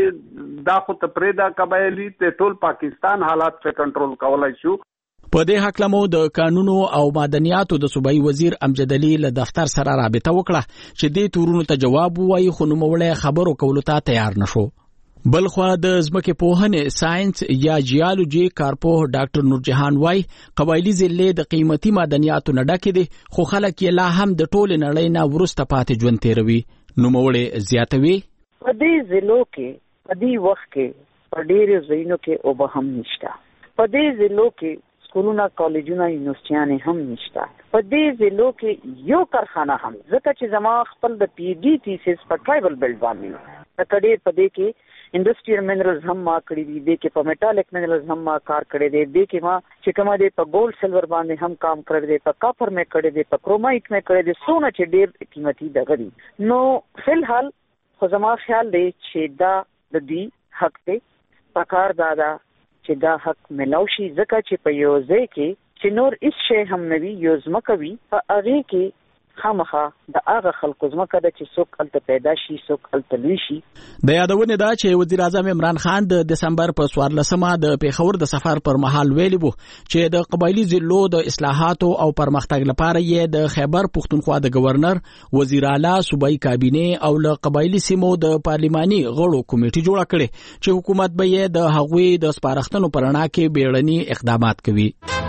چې دا خو ته پرېږده قبایلي ته ټول پاکستان حالات په کنټرول کولی شو. په دې حق مو د قانونو او معدنیاتو د صوبایي وزیر امجد علي له دفتر سره رابطه وکړه چې دې تورونو ته جواب ووایي، خو نوموړی خبرو کولو ته تیار نشو. بلخوا د ځمکې پوهنې ساينس یا جیالوجي کارپوه ډاکټر نورجهان وایي قبایلی ضلع د قیمتي معدنیاتو نه ډکې دي، خو خلک یې لا هم د ټولې نړۍ نه وروسته پاتې ژوند تیروي. نوموړی زیاتوي په دې ضلعو کې په دې وخت کې په ډېرو ځایونو کې اوبه هم نشته، په دې ضلعو کې سکولونه، کالجونه، یونیورسيټیانې هم نشته، په دې ضلعو کې یو کارخانه هم، ځکه چې زما خپل د پی ایچ ډي تیسیس په ټرایبل بیلټ باندې د کډیر په دې کې انډسټریل منرلز هم ما کړی دي، دې کې په میټالیک منرلز هم ما کار کړی دی، دې کې ما چې کومه دې په ګولډ سلور باندې هم کام کړی دی، په کاپر مې کړی دی، په کرومایټ مې کړی دی، سونه چې ډیر قیمتي دغه دي. نو فلحال خو زما خیال دی چې دا د دې حق دی، پکار دا چې دا حق ملاو شي، ځکه چې په یو ځای کې چې نور هیڅ شی هم نه وي، یو ځمکه وي، په هغې کې خامخا د هغه خلکو ځمکه ده چې څوک هلته پیدا شي څوک هلته لوی شي. د یادونې ده چې وزیر اعظم عمران خان د دسمبر په 14مه د پیښور د سفر پر مهال ویلي وو چې د قبایلی ضلعو د اصلاحاتو او پرمختګ لپاره یې د خیبر پښتونخوا د گورنر، وزیر اعلی، صوبایي کابینه او له قبایلی سیمو د پارلماني غړو کمیټې جوړه کړې چې حکومت به یې د هغوی د سپارښتنو پر اړه کې بیړني اقدامات کوي.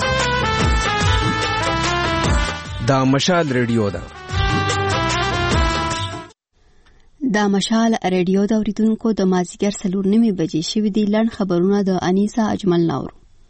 دا مشال ریډیو ده. دا مشال ریډیو د اوریدونکو د مازیګر 4:09 بجې شوې دي. لړ خبرونه د انیسا اجمل نور.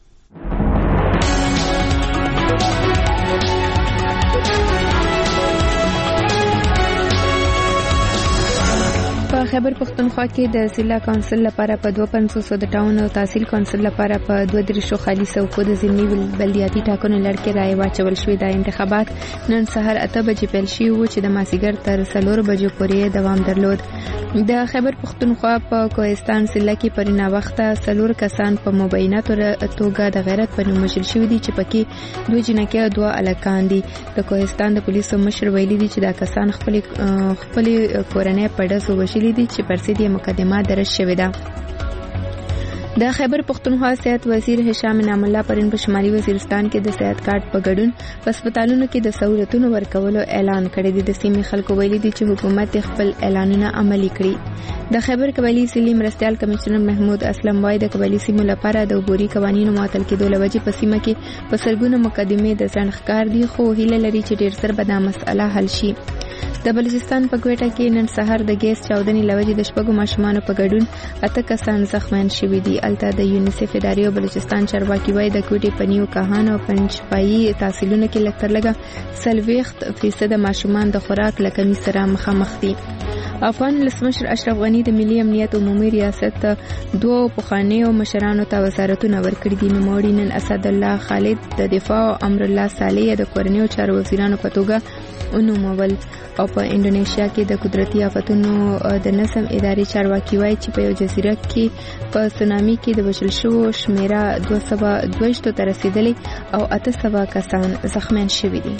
خیبر پښتونخوا کې د ضلع کونسل لپاره په 2500 د ټاون او تحصیل کونسل لپاره په 32 خالي څوکو د ضمني بلدیاتي ټاکنو لړ کې رائے واچول شوې. د انتخابات نن سهار 8 بجې پیل شوي وو چې د مازیګر تر 4 بجو پورې دوام درلود. د خیبر پښتونخوا په کوهستان ضلع کې پرینا وخته 4 کسان په مبینه توګه د غیرت په نوم وژل شوي دي چې پکې 2 جنکې او 2 الکان دي. د کوهستان د پولیسو مشر ویلي دي چې دا کسان خپل کورنۍ په ډزو وژلي دي چې پر ضد مقدمه درج شوې ده. د خیبر پښتونخوا صحت وزیر هشام انعام الله پرون په شمالي وزیرستان کې د صحت کارت په ګډون په هسپتالونو کې د سہولتونو ورکولو اعلان کړی دی. د سیمې خلکو ویلي دي چې حکومت خپل اعلانونه عملي کړي. د خیبر قبایلی سیمې مرستيال کمشنر محمود اسلم وای د قبایلی سیمو لپاره د عبوري قوانینو معطل کېدو لوجې په سیمه کې په سرګونو مقدمې د ځان ښکار دي، خو هیله لري چې ډیر سر به دا مسله حل شي. د بلوچستان په کوټه کې نن سهار د ګیس چاودنې لوجې د شپږو ماشومانو په ګډون 8 کسان زخمیان شوي دي. الته د یونیسف ادارې او بلوچستان چارواکي وایي د کوټې په نیو کاهان او پنځپایي تحصیلونو کې لږ تر لږه 40% ماشومان د خوراک له کمۍ سره مخامخ دي. افغان ولسمشر اشرف غنی د ملي امنیت عمومي ریاست 2 پخوانیو مشرانو ته وزارتونه ورکړي دي. نوموړي نن اسد الله خالد د دفاع او امر الله صالح د کورنیو چارو وزیرانو په توګه ونومول. او په انډونیشیا کې د قدرتي آفتونو د نظم ادارې چارواکي وایي چې په یو جزیره کې په سونامي کې د وژل شوو شمیره 222 ته رسیدلې او 800 کسان زخمیان شوي دي.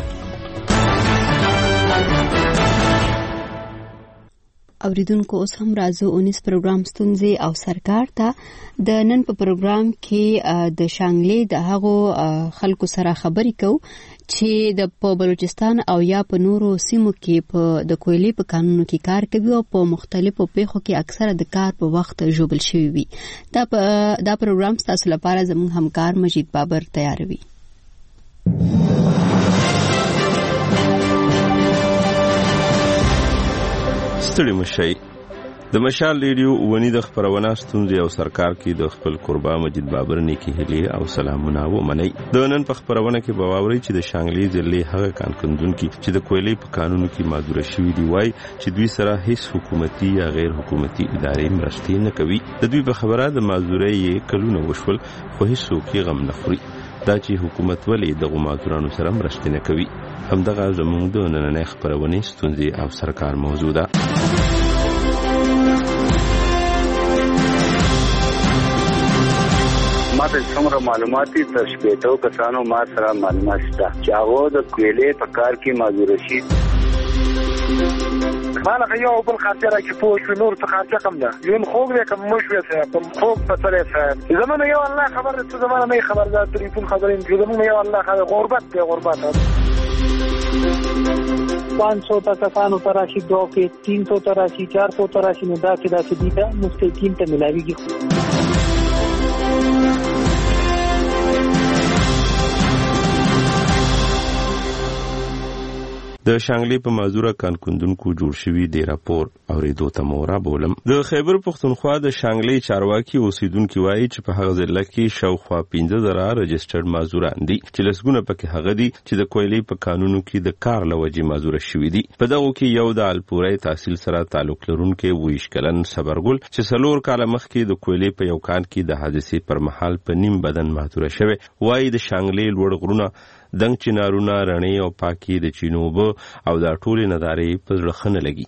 اوریدونکو اوس هم راځو 19 پروګرام ستونزې او سرکار ته. د نن په پروګرام کې د شانګلې د هغو خلکو سره خبرې کوو چې د بلوچستان او یا په نورو سیمو کې په د کویلې په قانونو کې کار کوي او په مختلفو پیښو کې اکثره د کار په وخت ژوبل شوی وي. دا پروګرام تاسو لپاره زموږ همکار مجید بابر تیاروي. ستړي مشي د مشال ریډیو ونی د خبرونه ستونزې او سرکار کې د خپل قربا مجید بابر نیکی هلي او سلامونه ومني. د نن په خبرونه کې بواوري چې د شانګلې ضلع هغه کانکندون کې چې د کویلې په قانونو کې معذور شوی دی وای چې دوی سره هیڅ حکومتي یا غیر حکومتي ادارې مرستې نه کوي. د دوی په خبره د معذورۍ کلونه وشول خو هیڅ کې غم نه خوري. دا چې حکومت ولې د معذورانو سره مرستې نه کوي. همدغه زموږ د نننۍ خبرونه ستونزې او سرکار موضوع ده. ما ته څومره معلومات دي تر شپېتو کسانو ما سره معلومات شته چې هغه د کویلې په کار کې معذور شي. مالا یو بل خاطر چې په شو نور څه خاطر کم ده یم خوګ دې کم مشوي سره په خوګ په سره سره زمونه یو الله خبر ته زمونه نه خبر ده ټلیفون خبرین چې زمونه یو الله خبر غربت دی غربت 500 کسانو تراشی 2 کې 300 تراشی 400 تراشی نه دا چې دي دا مستقیم ته ملاويږي. د شانګلې په معذوره کانکندونکو جوړ شوی دی راپور اوریدو ته مورا بولم. د خیبر پښتونخوا د شانګلې چارواکي اوسیدونکو وایي چې په هغه ځل کې شاوخوا 15000 رجسټرډ معذوران دي چې لسګونه پکې هغه دي چې د کویلې په قانونو کې د کار لوجې معذور شوی دي. په دغه کې یو د الپورې تحصیل سره تعلق لرونکي ویش کلن صبرګل چې 4 کال مخکې د کویلې په یو کان کې د حادثې پر مهال په نیم بدن معذور شوی وایي د شانګلې لوړ غرونه دنګ چنارونه رڼې او پاکي د چینوبه او دا ټولې ندارې په ځړخنه لګي.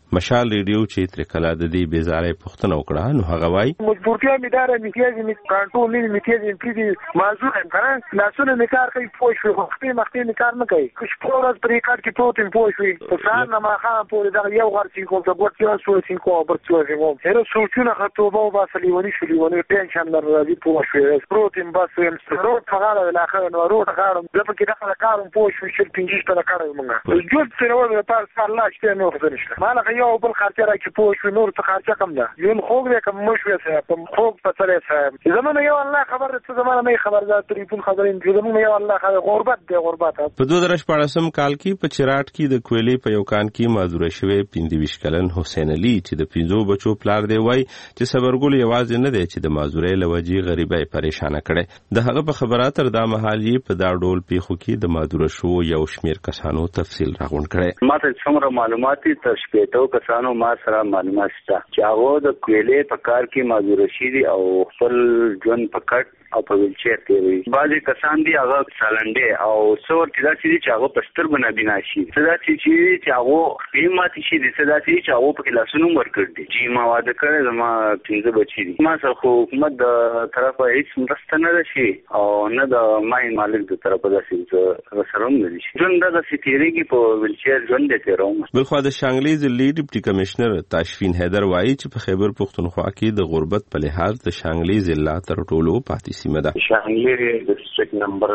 مشال ریډیو چې تر کله د دې بیزارې پښتنه وکړه نو هغه وایي مجبورتیا می دار میکیږي می کنټرول نه میکیږي چې موضوع هم کنه لاسونه می کار کوي پوه شو مخته می کار نه کوي کښ پورز پرې کار کې پروتین پوه شو ځان نه ما خام پورې دا یو غرسي کوم څه ګوت یو څو سین کو اوبرڅو کوم هر سوچونه خطوبه او باسلی ونی شو لیونه ټینشن نه راځي پوه شو پروتین بس هم سرور فقاله الاخر نو روټ غاړم د په کې دغه کارم پوه شو چې 15 تر کارم موږ جوړ څه نو د پار سال لا چې نو خزنه مالغه یو بل خرچه راکې پوه شو نور څه خرچه کم ده یون خوګ دې کم مشوي سره کوم خوګ په سره سره زمونه یو الله خبر څه زمونه نه خبر ده ټلیفون خبرین زمونه یو الله خبر غربت دی غربت په 2014 کال کې په چراټ کې د کویلې په یو کان کې معذور شوی 25 کلن حسین علي چې د 15 بچو پلار دی وای چې صبرګل یوازې نه دی چې د معذورې لوجي غریبۍ پریشان کړي د هغه په خبرات تر دا مهال یې په دا ډول پیښو کې د معذور شو یو شمیر کسانو تفصیل راغونډ کړي ماته څومره معلوماتي تر شپېتو کسانو ما سره معلومات شته چې هغه د کویلې په کار کې معذور شي او خپل ژوند په کټ او په ویلچیر کې وي بعضي کسان دي هغه سالنډې او څور چې هغه پستر بنا بنا شي صدا چې هغه قیمتي شي د صدا چې هغه په لاسونو ورکړ دي چې ما واده کړی زما 15 بچی دي ما سره حکومت د طرفه هیڅ مرسته نه شي او نه د ماین مالک د طرفه د سیمه سره نه دي ژوند د سټیریږي په ویلچیر ژوند دي تیروم بلخو د شانګلي ضلعي ډیپټي کمشنر تاشفین حیدر وایي چې په خیبر پختونخوا کې د غربت په لحاظ د شانګلي ضلع تر ټولو پاتې سیمه ده شانګلي ډسټریکټ نمبر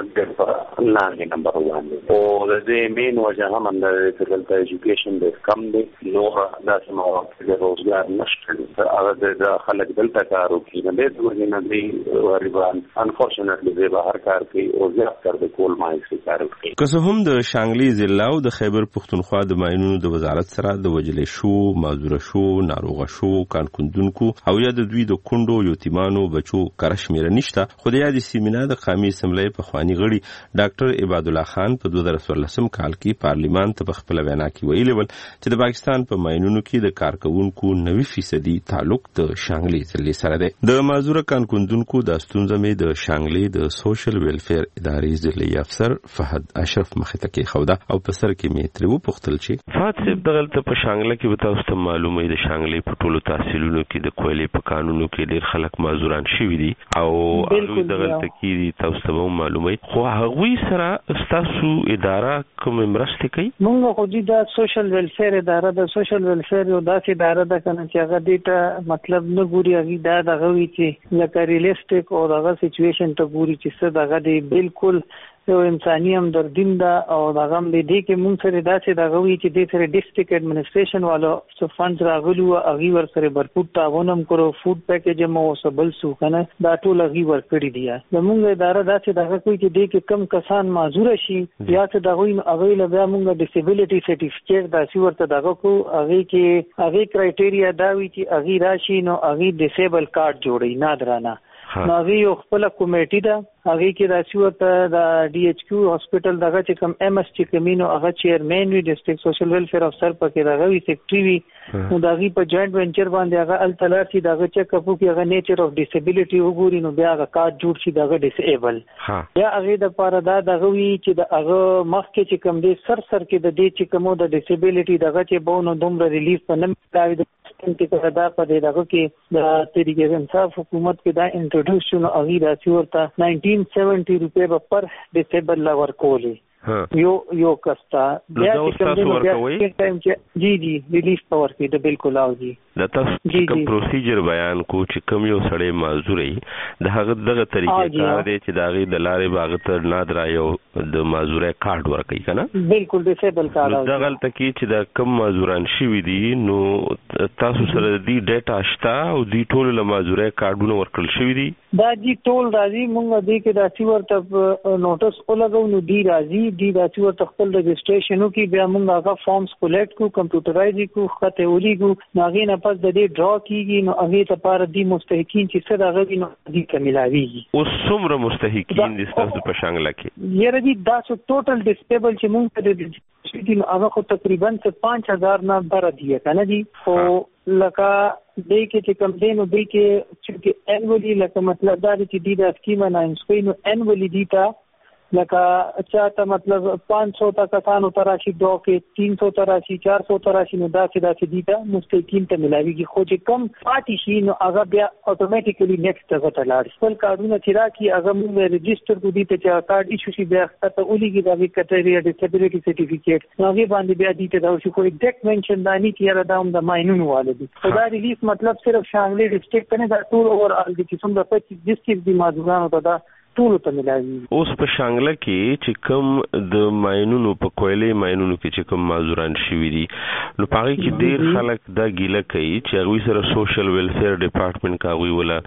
9 نمبر 1 او د دې مین وجه هم د دلته ایجوکیشن د کم دی نور د سماوات د روزګار نشته هغه د خلک دلته کار کوي نه د ورنه نه دی غریبان انفورچونټلی د بهر کار کوي او زیات تر د کول مایس کار کوي که څه هم د شانګلي ضلع او د خیبر پختونخوا د ماینونو د وزارت سره د وجلې شو معذور شو ناروغ شو کانکوندونکو او یا د دوی د کندو یتیمانو بچو کرشمیر نشته خو د یادې سیمینار د قومي اسمبلی په خواني غړي ډاکټر عباد الله خان په 2014 کال کې پارلیمان ته په خپل وینا کې ویلي ول چې د پاکستان په ماینونو کې د کارکونکو 90% تعلق د شانګلي ضلع سره دی د معذور کانکوندونکو د ستونزې د شانګلي د سوشل ویلفیر ادارې ضلعي افسر فهد اشرف مخته کې خوده او په سر کې میتري و پختل چې فاتح دغلت په شانګله کې به تاسو ته معلومه ده شانګلي په ټولو تحصیلونو کې د کویلې په قانونو کې ډېر خلک معذوران شوي دي او هغه دغلت کې تاسو ته معلومه خو هغه سره تاسو اداره کوم مرسته کوي موږ خو دې د سوشل ویلفیر اداره د سوشل ویلفیر یو داسې اداره ده کنه چې هغه دې ته مطلب نه ګوري هغه دا دغه وی چې لکه ریلیسټیک او دغه سچويشن ته ګوري چې څه دغه دې بالکل یو انساني همدردیم ده او دغه هم دې کې موږ سره داسې دغه وی چې دې سره ډیسټریکټ ایڈمنسټریشن والو څو فنډز راغلو هغه ور سره برپور تعاون هم کړو فود پیکیج مو سبل سو کنه دا ټول هغه ور کړی دی زموږ اداره داسې دغه کوي چې دې کې کم کسان معذور شي یا څه دغه هغه له بیا موږ ډیسیبিলিټي سرټیفیکیټ داسې ورته دغه کو هغه کې هغه کرایټیریا دا وی چې هغه راشي نو هغه ډیسیبل کارت جوړي نادرانه نو هغه یو خپل کمیټي ده هغه کې راځي ورته د ډي ایچ کیو هاسپټل دغه چې کوم ام اس چې کمینو هغه چیرمن وی ډیسټریکټ سوشل ویلفیر افسر پکې دغه وی سیکریټری وی نو دغه په جوائنټ وینچر باندې هغه التلارسي دغه چیک اپ کې هغه نیچر اف ډیسیبিলিټي وګوري نو بیا هغه کارت جوړ شي دغه ډیسیبل یا هغه د پاره دا دغه وی چې د هغه مخ کې چې کوم دي سر کې د دې چې کومو د ډیسیبিলিټي دغه چې بونو دومره ریلیف په نم تاوي د کې دا په دغه کې د طریقې انصاف حکومت کې دا انټروډیوس شو هغه راځي ورته 1970 روپے پر ډیسیبل لا ورکولې یو کستا بیا چې کوم جی ریلیف پاور کې د بالکل او جی د تاسو کوم پروسیجر بیان کو چې کوم یو سړی معذورې د هغه دغه طریقې کار دی چې دغه د لارې باغ ته نادر یو د معذورې کارت ورکړي کنه بالکل ډیسیبل کارت دغه تکي چې د کوم معذوران شوي دي نو تاسو سره دی ډیټا شته او دی ټول له معذورې کارتونه ورکړل شوي دي دا جی ټول راځي مونږ دې کې داسې ورته نوټس ولګو نو دی راځي دی داسې ورته خپل رجسټریشنو کې بیا مونږ هغه فارمز کولیکټ کو کمپیوټرایز کو خطه ولېګو ناغې نه پس د دې ډرا کیږي نو هغه ته پر دي مستحقین چې څه دغه نو دي کملاویږي او څومره مستحقین دي تاسو په شانګله کې یره دي دا ټوټل ډیسپیبل چې مونږ ته دي هغه خو تقریبا 5000 نه بر دي کنه دي خو لکه دې کې چې کم دین او دې کې چې انولي لکه مطلب دا چې دې د اسکیما نه انسپینو انولي دي تا لکه چاته مطلب 500 تا کسانو تراشي 2 کې 300 تراشي 400 تراشي نو دا چې دي ته مستقیم ته ملاويږي خو چې کم پاتې شي نو هغه بیا اتوماتیکلی نیکسټ ته لاړ خپل کارونه چې راکې هغه موږ ريجستر کو دي ته کارت ایشو شي بیا ته ولېږي دا کټریا ډیسابیلیټي سرټیفیکیټ نو هغه باندې بیا دي ته دا شي خو ایگزیکټ منشن دانی چې را داوم د ماینونو والدي خدا ریلیف مطلب صرف شانګلي ډسټریکټ نه دا ټول اور ال دي چې څومره 25 ډسټریکټ دي مازورانو ته دا ټول ته ملایي اوس په شانګله کې چې کوم د ماینونو په کویلې ماینونو کې چې کوم مازوران شوي دي نو پاره کې ډیر خلک دا ګیله کوي چې هغه سره سوشل ویلفیر ډپارټمنټ کاوي ولا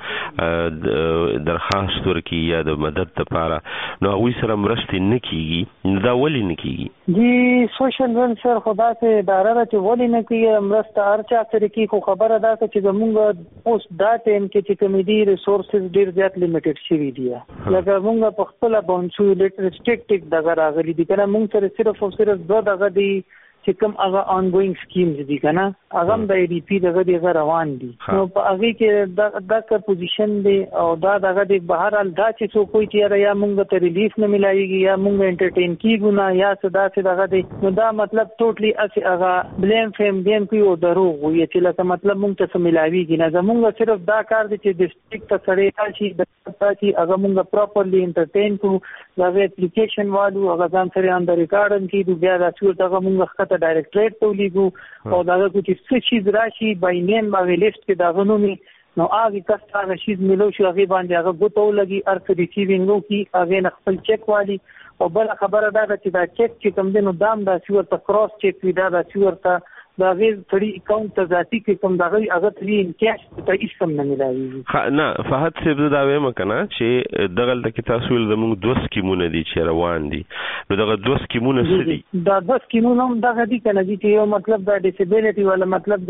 درخواست ورکي یا د مدد لپاره نو هغه سره مرستې نه کیږي دا ولې نه کیږي جی سوشل ویلفیر خدا ته اداره چې ولې نه کیږي مرسته هرچا سره کی خو خبره ده چې زمونږ اوس دا ټیم کې چې کمیډي ریسورسز ډیر زیات لیمیټډ شوي دي لکه مونږ په خپل باندې ریسټریکټډ دغه راغلي دي کنه مونږ سره صرف او صرف دغه دي چې کوم هغه آنګوینګ سکیمز دي کنه هغه د ای ډی پی دغه روان دي نو په هغه کې دغه پوزیشن دی او دغه د بهرال دا چې څوک کوئی چې یا مونږ ته ریلیف نه ملایږي یا مونږ انټرټین کیږو نه یا صدا چې دغه دی نو دا مطلب ټوټلی اسی هغه بلیم فیم دیم کوي او دروغ وي چې لکه مطلب مونږ ته ملایږي نه زمونږ صرف دا کار دی چې ډسټریکټ ته سړی راشي چې هغه مونږ پراپرلی انټرټین کو دغه اپلیکیشن والو هغه ځان سره اندر ریکارډ کیږي بیا دا څو دغه مونږ خطه ډایرکټریټ ته ولېږو او دغه کوم څه شي راشي بای نیم باندې لیست کې دا غنومي نو هغه کس هغه شي ملو شي هغه باندې هغه ګوتو لګي ارک ریسیوینګو کې هغه نه خپل چیک والی او بل خبره ده چې دا چیک چې کوم دینو دام دا سیور ته کراس چیک وی دا سیور ته دا غیر فری اکاونټ ته ذاتی کې کوم دا غي هغه تری ان کیش ته هیڅ کم نه ملایي نه فهد صاحب دا وایم کنه چې دغه د تاسو زموږ 2 سکیمونه دي چې روان دي نو دغه 2 سکیمونه څه دي دا 2 سکیمونه هم دغه دي کنه چې یو مطلب دا ډیسیبیلیټي ولا مطلب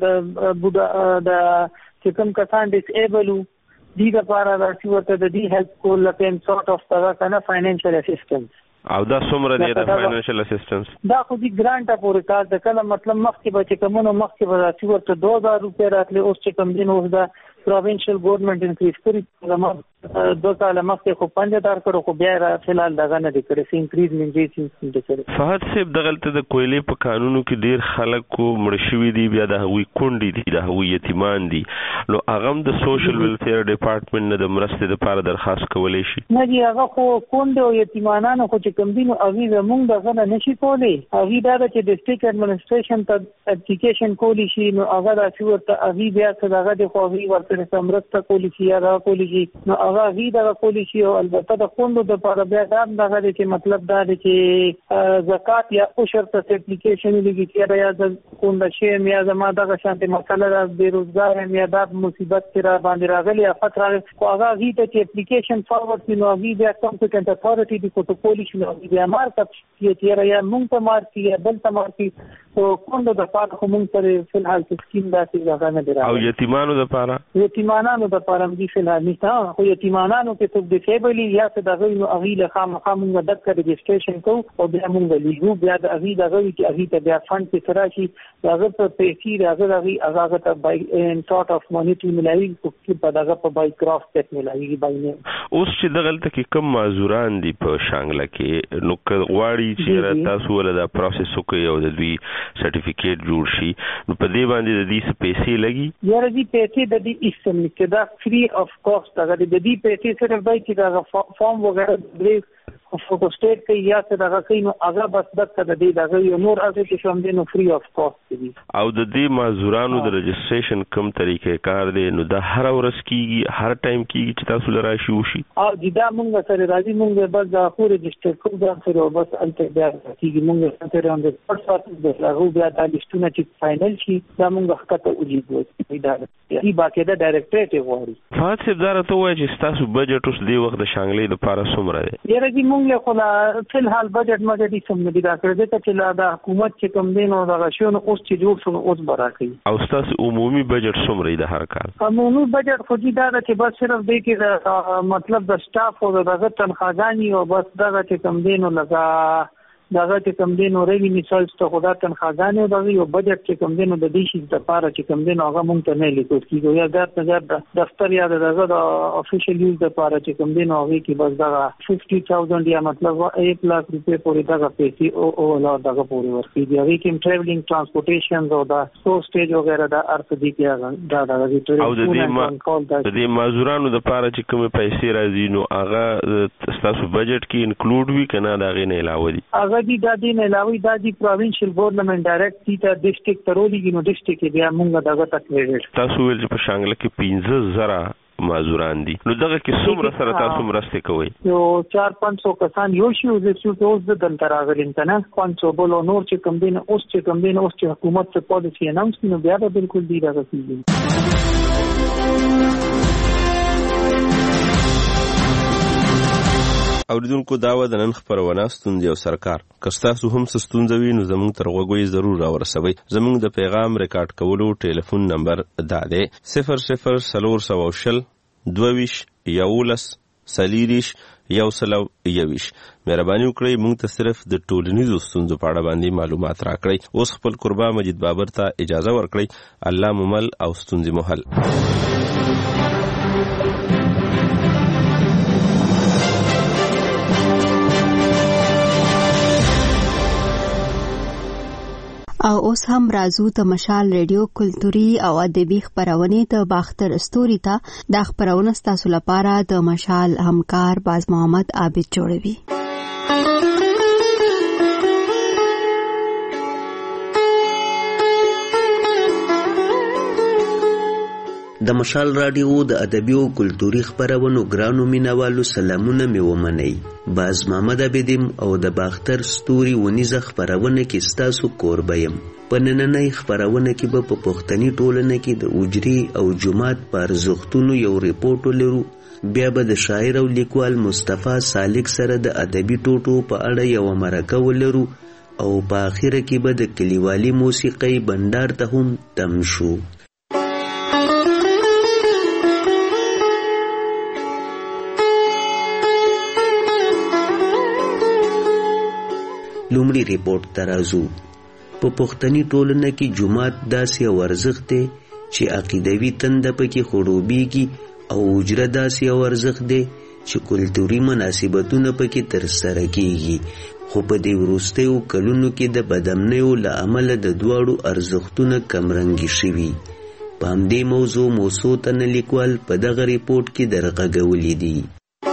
د چې کوم کسان ډیسیبل دي د لپاره دا چې ورته د دی هیلپ کول لپاره سورت اف دا کنه فاینانشل اسسټنس او دا څومره دی د فاینانشل اسسټنس دا خو دي ګرانټ پورې کار د کله مطلب مخکې به چې کومو مخکې به راځي ورته 2000 روپے راتلې اوس چې کوم دین اوس دا پروینشل ګورنمنت انکریز کړی زموږ 2 کال مخکې خو 5000 کړو خو بیا را فلحال دغه نه دي کړی سي انکریز منځي دي کړی فهد صاحب دغلت د کویلې په قانونو کې ډیر خلک کو مړ شوی دي بیا د هوی کونډي دي د هوی یتیمان دي نو هغه د سوشل ویلفیر ډپارټمنټ نه د مرستې لپاره درخواست کولای شي نه دی هغه خو کونډو او یتیمانانو خو چې کوم دینو اوی زمونږ دغه نه نشي کولی اوی دا چې ډسټریکټ ایڈمنسټریشن ته اپلیکیشن کولی شي نو هغه د څورته اوی بیا څنګه د خو اوی ورته سمرسته کولی شي یا کولی شي نو هغه وی دا کولی شي او البته د کونډو د لپاره بیا دا دغه چې مطلب دا دی چې زکات یا عشر ته اپلیکیشن لګي چې یا د کونډه شي یا زما دغه شانته مسله د بیروزګار یا د مصیبت سره باندې راغلي افات راغلي خو هغه وی ته چې اپلیکیشن فارورډ کینو وی بیا کمپټنټ اتھارټی د کوټ کولی شي نو بیا مارکټ چې یا مونږ ته مارکي یا بل ته مارکي او کونډو د لپاره خو مونږ سره فلحال سکیم داسې ځای نه دی او یتیمانو د لپاره یتیمانو د لپاره دې فلحال نشته خو یتیمانو کې څوک ډیسیبل یا څه دغه نو اغیله خامخا مونږ د رجسټریشن کوو او بیا مونږ لیږو بیا د اغیله دغه چې اغیله ته بیا فند کې تراشي هغه په پیسې هغه ته بای ان سورت اف مانیټری ملایي په دغه په بای کرافټ ټیک ملایي بای نه اوس چې دغلت کې کم معذوران دي په شانګله کې نو غواړي چې تاسو ولدا پروسس وکړي او د دوی سرټیفیکیټ جوړ شي نو په دې باندې د دې پیسې لګي یاره دې پیسې د دې اسم کې دا فری اف کاست هغه د دې پیسې صرف بای چې دا فارم وغیرہ بریف فوټو سټیټ کې یا څه دغه کوي نو هغه بس دغه د دې دغه یو نور اته چې شوم دي نو فری اف کاست دي او د دې معذورانو د رجسټریشن کوم طریقې کار دی نو دا هر ورځ کیږي هر ټایم کیږي چې تاسو لرا شي وشي او دا مونږ سره راځي مونږ بس دا خو رجسټر کوو دا سره بس انته بیا کیږي مونږ سره اند پرسات د هغه بیا د لیستونه چې فائنل شي دا مونږ خطه وجیږي دا ای باقاعده ډایرکټریټ غواړي فهد صاحب دا راته وایي چې تاسو بجټ اوس دی وخت د شانګلې لپاره څومره دی یاره مونږ له خلا فلحال بجټ مګه دي سم نه دي دا کړی چې لا د حکومت چې کوم دین او د غشونو اوس چې جوړ شو اوس برا کوي او تاسو عمومي بجټ څومره دی هر کال عمومي بجټ خو دي دا چې بس صرف دې کې مطلب د سټاف او دغه تنخواهګانی او بس دغه چې کوم دین او لگا دغه چې کوم دین او ریوینیو سالز ته خدا تنخواګانې او دغه یو بجټ چې کوم دین د دې شي د لپاره چې کوم دین هغه مونږ ته نه لیکل کیږي یا د دفتر یا دغه د افیشل یوز لپاره چې کوم دین هغه کې بس دغه 50000 یا مطلب 1 लाख روپے پورې دغه پیسې او لا دغه پورې ورکیږي هغه کې ټریولینګ ترانسپورټیشن او دا سټیج وغیرہ دا ارث دي کې دا د دې مزدورانو د لپاره چې کوم پیسې راځي نو هغه تاسو بجټ کې انکلوډ وی کنه دا غي نه علاوه دي هغه دي د دې نه علاوه د پروینشل ګورنمنت ډایرکټ تی ته ډیسټریکټ ترولېږي نو ډیسټریکټ بیا موږ دغه تکلیف تاسو ول چې په شانګله کې 15000 مزدوران دي نو دغه کې څومره سره تاسو مرسته کوئ یو 4-500 کسان یو شی او د سوټوز د دلته راغلین کنه 500 بل نور چې کوم دین اوس چې حکومت څخه پالیسی اناونس کینو بیا به بالکل دی راغلی اوریدونکو داوا د نن خبرونه ستوندې او سرکار کستاسو هم ستوندوي نو زموږ تر غوږی ضرور راورسوي زموږ د پیغام ریکارډ کولو ټلیفون نمبر دا دی 00 22 11 سلیریش یو سلو یویش مهرباني وکړئ موږ ته صرف د ټولنیزو ستونزو په اړه باندې معلومات راکړئ اوس خپل قربا مجید بابر ته اجازه ورکړئ الله ممل او ستونزې محل او اوس هم راځو د مشال ریډیو کلتوري او ادبي خبرونه د باختر استوري ته د خبرونه ستاسو لپاره د مشال همکار باز محمد عابد جوړوي د مشال رادیو د ادبي او کلتوري خبرونو ګرانو مینوالو سلامونه مې ومنئ باز محمد عابدیم او د باختر ستوري ونیزه خبرونه کې ستاسو کوربیم په نننۍ خبرونه کې به په پښتني ټولنه کې د اجري او جماعت په ارزښتونو یو ریپورت لرو بیا به د شاعر او لیکوال مصطفی سالک سره د ادبي ټوټو په اړه یو مرکه ولرو او په اخر کې به د کلیوالي موسیقۍ بندر ته هم تم شو لومړی ریپورت ترازو په پښتني ټولنه کې جماعت داسې یو ارزښت دی چې عقیدوي تنده پکې خړوبېږي او اجره داسې یو ارزښت دی چې کلتوري مناسبتونه پکې ترسره کیږي خو په دې وروستیو کلونو کې د بدامنیو له امله د دواړو ارزښتونه کمرنګي شوي په همدې موضوع موسو تنه لیکوال په دغه ریپورت کې درغږولي دي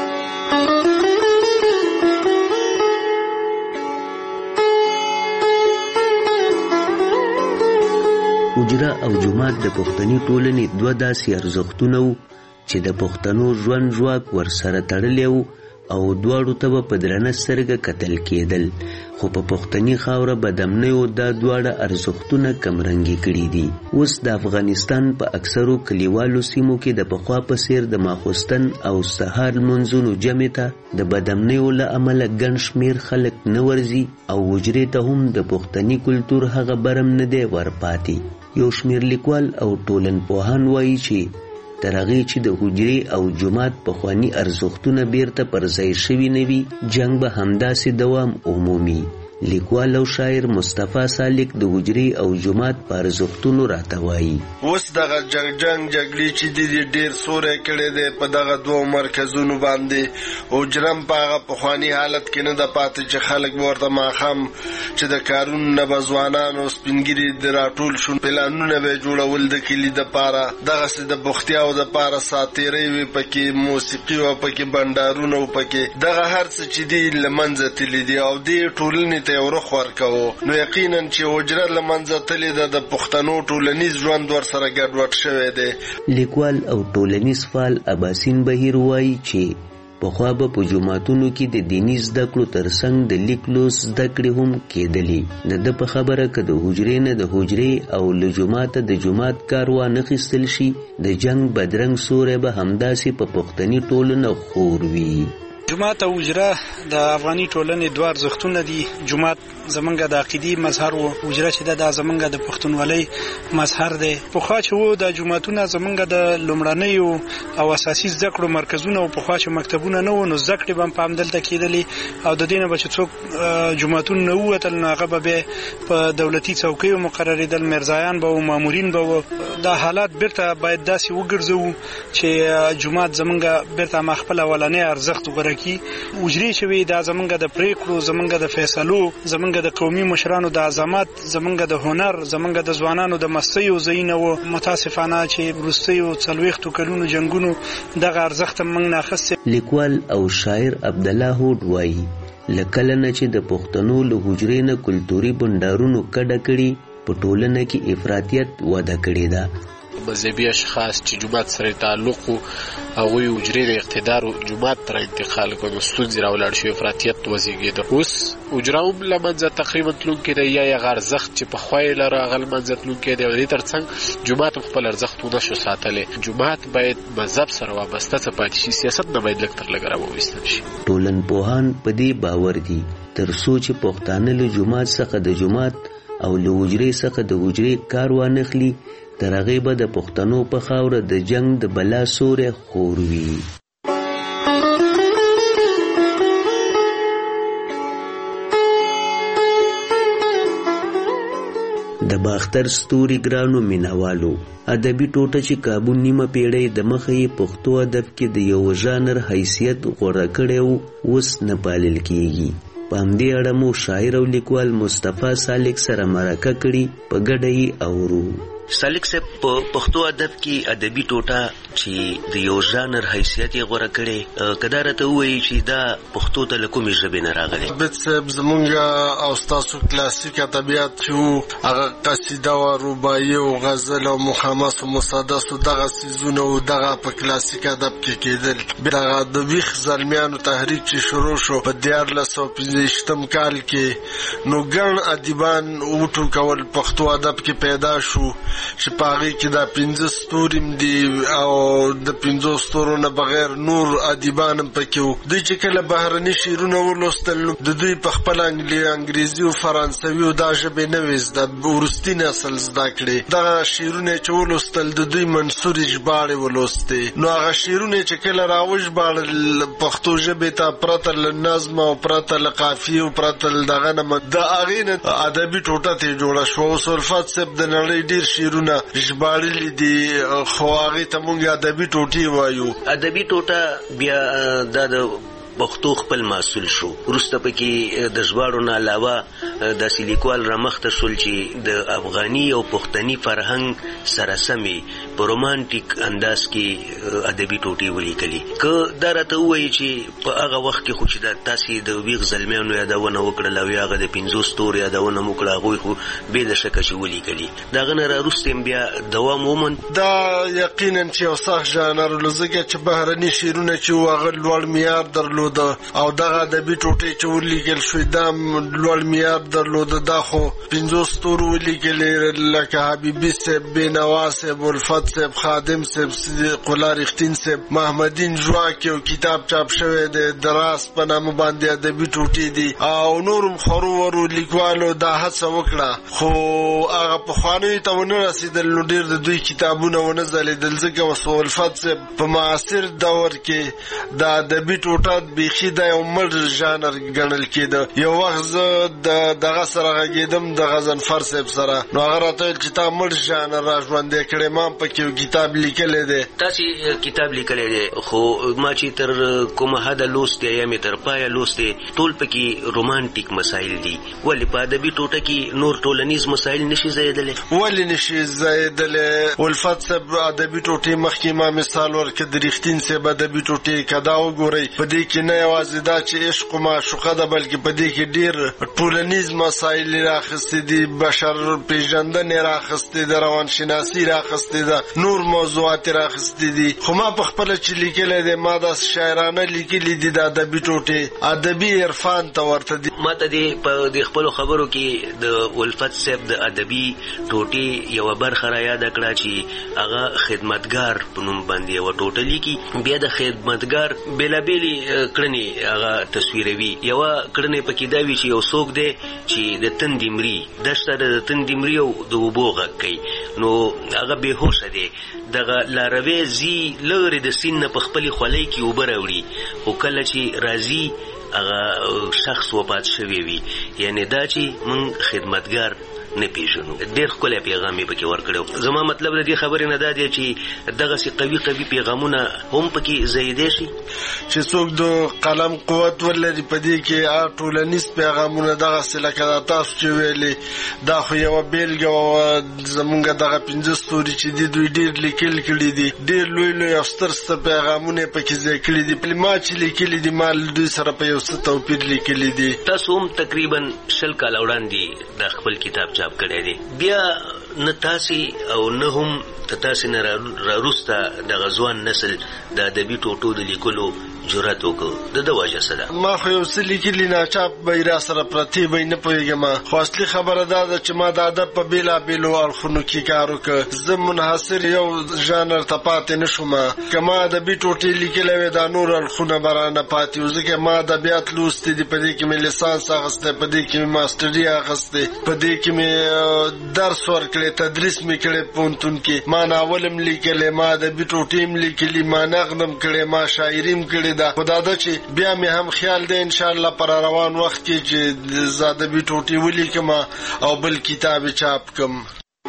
اجرا او جماعت د پښتني ټولنې دوه داسې ارزښتونه وو چې د پښتنو ژوند ژواک ورسره تړلی وو او دواړو ته په درنه سترګه کتل کېدل خو په پښتني خاوره بدامنیو دا دواړه ارزښتونه کمرنګي کړي دي اوس د افغانستان په اکثرو کلیوالو سیمو کې د پخوا په څیر د ماخوستن او سهار لمونځونو جمع ته د بدامنیو له امله ګڼ شمېر خلک نه ورځي او حجرې ته هم د پښتني کلتور هغه برم نه دی ورپاتې یو شمېر لیکوال او ټولنپوهان وایي چې تر هغې چې د حجرې او جماعت پخواني ارزښتونه بیرته پر ځای شوي نه وي جنګ به همداسې دوام ومومي لیکوال او شاعر مصطفی سالک د حجرې او جماعت په ارزښتونو راته وایي اوس دغه جګړې چې دي ډېر سوری کړی دی په دغه دوو مرکزونو باندې حجرم په هغه پخواني حالت کې نه ده پاتې چې خلک به ورته ماښام چې د کارونو نه به ځوانان او سپینګیري د راټول شو پلانونه به یې جوړول د کلي دپاره دغسې د بوختیاو دپاره ساتیرۍ وې پکې موسیقي وه پکې بنډارونه و پکې دغه هر څه چې دي له منځه تللي دي او دې ټولنې ته یو رخ ورکوو نو یقینا چې حجره له منځه تللې ده د پښتنو ټولنیز ژوند ورسره ګډوډ شوی دی لیکوال او ټولنیز فعال اباسین بهیر وایي چې پخوا به په جوماتونو کې د دیني زده کړو ترڅنګ د لیک لوست زده کړې هم کېدلې د ده په خبره که د حجرې نه د حجرې او له جوماته د جومات کار وانخیستل شي د جنګ بدرنګ سوری به همداسې په پښتني ټولنه خور وي جماعت او اجرا د افغاني ټولنې دوه ارزښتونه دي. جماعت زمونږ د عقیدي مظهر او اجرا چې د زمونږ د پښتونولۍ مظهر دی. په خوا چې وو د جماعتونه زمونږ د لومړنۍ او اساسي زده کړو مرکزونه او په خوا چې مکتبونه نه و نو زده کړې به په همدلته کېدلې او د دې نه به چې څوک جماعتونه نه ووتل نو هغه به په دولتي څوکیو مقررېدل، مرزایان به و، مامورین به و. دا حالات بیرته باید داسې وګرځوو چې جماعت زمونږ بیرته خپل اولنی ارزښت وګوري. اجرې چې وي دا زمونږ د پریکړو، زمونږ د فیصلو، زمونږ د قومي مشرانو د عظمت، زمونږ د هنر، زمونږ د ځوانانو د مستیو ځایونه و. متاسفانه چې وروستیو 40 کلونو جنگونو دغه ارزښت موږ نه اخیستی. لیکوال او شاعر عبدالله هوډ وایي لکله نه چې د پښتنو له حجرې نه کلتوري بنډارونو کډه کړي په ټولنه کې افراطیت وده کړې ده. مذهبي اشخاص چې جماعت سره تعلق وو هغوی حجرې د اقتدار جماعت تر انتقال کړو، ستونزې راولاړ شو، افراطیت وزېږېده. اوس حجره هم له منځه تقریبا تلونکې ده یا هغه ارزښت چې پخوا یې لره هغه له منځه تلونکی دی. او د دې تر څنګ جماعت هم خپل ارزښت ونه شو ساتلی. جماعت باید مذهب سره وابسته څه پاتې شي، سیاست نه باید لږ تر لږه راوویستل شي. ټولنپوهان په دې باور دي تر څو چې پښتانه له جماعت څخه د جماعت او له حجرې څخه د حجرې کار وانخلي تر هغې به د پښتنو په خاوره د جنگ د بلا سوری خور وي. د باختر ستوري ګرانو مینوالو، ادبي ټوټه چې کابو نیمه پیړۍ د مخه یې پښتو ادب کې د یو ژانر حیثیت غوره کړی و، اوس نه پالل کیږي. په همدې اړه مو شاعر او لیکوال مصطفی سالک سره مرکه کړي، په ګډه یې اورو. سالک صاحب په پښتو ادب کې ادبي ټوټه چې د یو ژانر حیثیت یې غوره کړی، که دا راته ووایي چې دا پښتو ته له کومې ژبې نه راغلی؟ بیت صاحب زمونږ او ستاسو کلاسیک ادبیات چې وو هغه قصیده و، رباعي او غزل او مخامس او مسدس او دغه څیزونه و دغه په کلاسیک ادب کې کېدل. دغه د ویښ زلمیانو تحریک چې شروع شو په 1415 کال کې نو ګڼ ادیبان وټوکول پښتو ادب کې پیدا شو چې په هغې کې دا 5 ستوري دي او د 5 ستورو نه بغیر نور ادیبان هم پکې وو. دوی چې کله بهرني شعرونه ولوستل نو د دوی په خپل انګریزي او فرانسوي او دا ژبې نه وې زده، وروستي نسل زده کړې. دغه شعرونه چې ولوستل د دوی منثورې ژباړې ولوستې، نو هغه شعرونه چې کله راوژباړل پښتو ژبې ته پرته له نظم او پرته له قافیې او پرته له دغه نه د هغې نه ادبي ټوټه ترې جوړه شوه. اوس الفت صاحب د نړۍ ډېر شعرونه ژباړلي دي خو هغې ته موږ ادبي ټوټې وایو. ادبي ټوټه بیا دا د پښتو خپل محصول شو. وروسته پکې د ژباړو نه علاوه داسې لیکوال رامخته شول چې د افغاني او پښتني فرهنګ سره سمې په رومانټیک انداز کې ادبي ټوټې ولیکلي. که دا راته ووایي چې په هغه وخت کې خو چې تاسې د ویښ زلمیانو یادونه وکړل او هغه د 5 ستورو یادونه مو کړه، هغوی خو بې د شکه چې ولیکلي، د هغه نه راوروسته هم بیا دوام وموند. دا یقینا چې یو سخت ژانر و، ځکه چې بهرني شعرونه چې وو هغه لوړ معیار درلود او دغه ادبي ټوټې چې ولیکل شوې دا لوړ معیار درلوده. دا خو 5 ستورو ولیکلې لکه حبیبي صاحب، بینوا صاحب، الفت صاحب، خادم صاحب، صدیق الله رښتین صاحب، محمدین ژواک یو کتاب چاپ شوی دی د راس په نامه باندې ادبي ټوټې دي او نورم خورو ورو لیکوالو دا هڅه وکړه خو هغه پخوانیو ته ونه رسېدل، نو ډېر د دوی کتابونه ونه ځلېدل. ځکه اوس الفت صاحب په معاصر دور کې دا ادبي ټوټه بیخي دا یو مړ ژانر ګڼل کېده. یو وخت زه دغه سره غږېدم د غضنفر صاحب سره، نو هغه راته ویل چې تا مړ ژانر را ژوندی کړی، ما هم پکې یو کتاب لیکلی دی. تاسې کتاب لیکلی دی خو ما چې تر کومه حده لوستی یا مې تر پایه لوستی ټول پکې رومانټیک مسایل دي. ولې په ادبي ټوټه کې نور ټولنیز مسایل نشي ځایېدلی؟ ولې نشي ځایېدلی؟ الفت صاحب ادبي ټوټې مخکې ما مثال ورکړ د رښتین صاحب ادبي ټوټې که دا وګورئ په دې کې نه یوازې دا چې عشق و معشوقه ده بلکې په دې کې ډېر ټولنیز مسایل راخیستې دي، بشر پیژندنې راخیستې ده، روانشناسي راخیستې ده، نور موضوعات راخیستې دي. خو ما په خپله چې لیکلی دی ما داسې شاعرانه لیکلي دي د ادبي ټوټې ادبي عرفان ته ورته دي. ما ته په د خپلو خبرو کې د الفت صاحب د ادبي ټوټې یوه برخه را یاده کړه چې هغه خدمتګار په نوم باندې یوه ټوټه لیکي. بیا د خدمتګار بېلابېلې کړنې هغه تصویروي. یو کړنې پکې دا وی چې یو څوک دی چې د تندې مري دشته د تندې مري او د اوبو غږ کوي نو هغه بېهوشه دی. دغه لاروی زی لغرې د سین نه په خپلې خولۍ کې اوبه راوړي خو کله چې راځي هغه شخص وفات شوی وي. یعنی دا چې موږ خدمتګار نه پیژنو. ډېر ښکلی پیغام یې پکې ورکړی. زما مطلب د دې خبرې نه دا دی چې دغسې قوي پیغامونه هم پکې ځایېدی شي چې څوک د قلم قوت ولري په دې کې ټولنیز پیغامونه دغسې لکه دا تاسو چې ویلې دا خو یوه بېلګه وه. زمونږ دغه 5 ستوري چې دي دوی ډېر لیکل کړي دي ډېر لوی او ستر پیغامونه یې پکې ځای کړي دي. ما چې لیکلي دي ما له دوی سره په یو څه توپیر لیکلي دي. تاسو هم تقریبا 20 کاله وړاندې د خپل کتاب چاپ کړی دی. بیا نه تاسې او نه هم تاسې نه راوروسته دغه ځوان نسل د ادبي ټوټو د لیکلو جرأت وکړو. د ده وجه څه ده؟ ما خو یو څه لیکلي ناچاپ به یې را سره پرتې به یې نه پوهېږم. خو اصلي خبره دا ده چې ما د ادب په بېلابېلو اړخونو کې کار وکړ. زه منحصر یو ژانر ته پاتې نه شوم. که ما ادبي ټوټې لیکلی وې دا نور اړخونه به رانه پاتې وو. ځکه ما ادبیات لوستي دي، په دې کې مې لیسانس اخیستی، په دې کې مې ماسټري اخیستی، په دې کې مې درس ورکړی، تدریس مې کړی پوهنتون کې. ما ناول هم لیکلی، ما ادبي ټوټې هم لیکلي، ما نغد هم کړی، ما شاعري هم کړې ده. خو دا ده چې بیا مې هم خیال دی انشاءالله پر روان وخت کې چې زه ادبي ټوټې ولیکم او بل کتاب چاپ کم.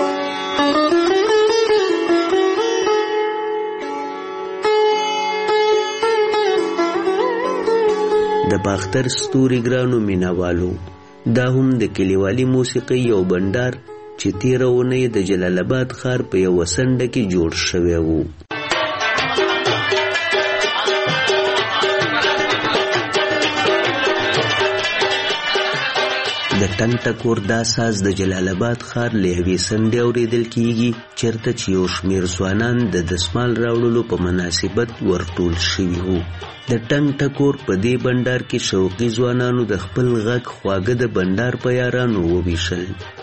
د باختر ستوري ګرانو مینوالو، دا هم د کلیوالي موسیقۍ یو بنډار چې تېره اونۍ د جلال آباد ښار په یوه څنډه کې جوړ شوی و. د ټنګ ټکور دا ساز د جلال آباد ښار له یوې څنډې اورېدل کیږي چېرته چې یو شمېر ځوانان د دسمال راوړلو په مناسبت ورټول شوي وو. د ټنګ ټکور په دې بنډار کې شوقي ځوانانو د خپل غږ خواږه د بنډار په یارانو وویشل.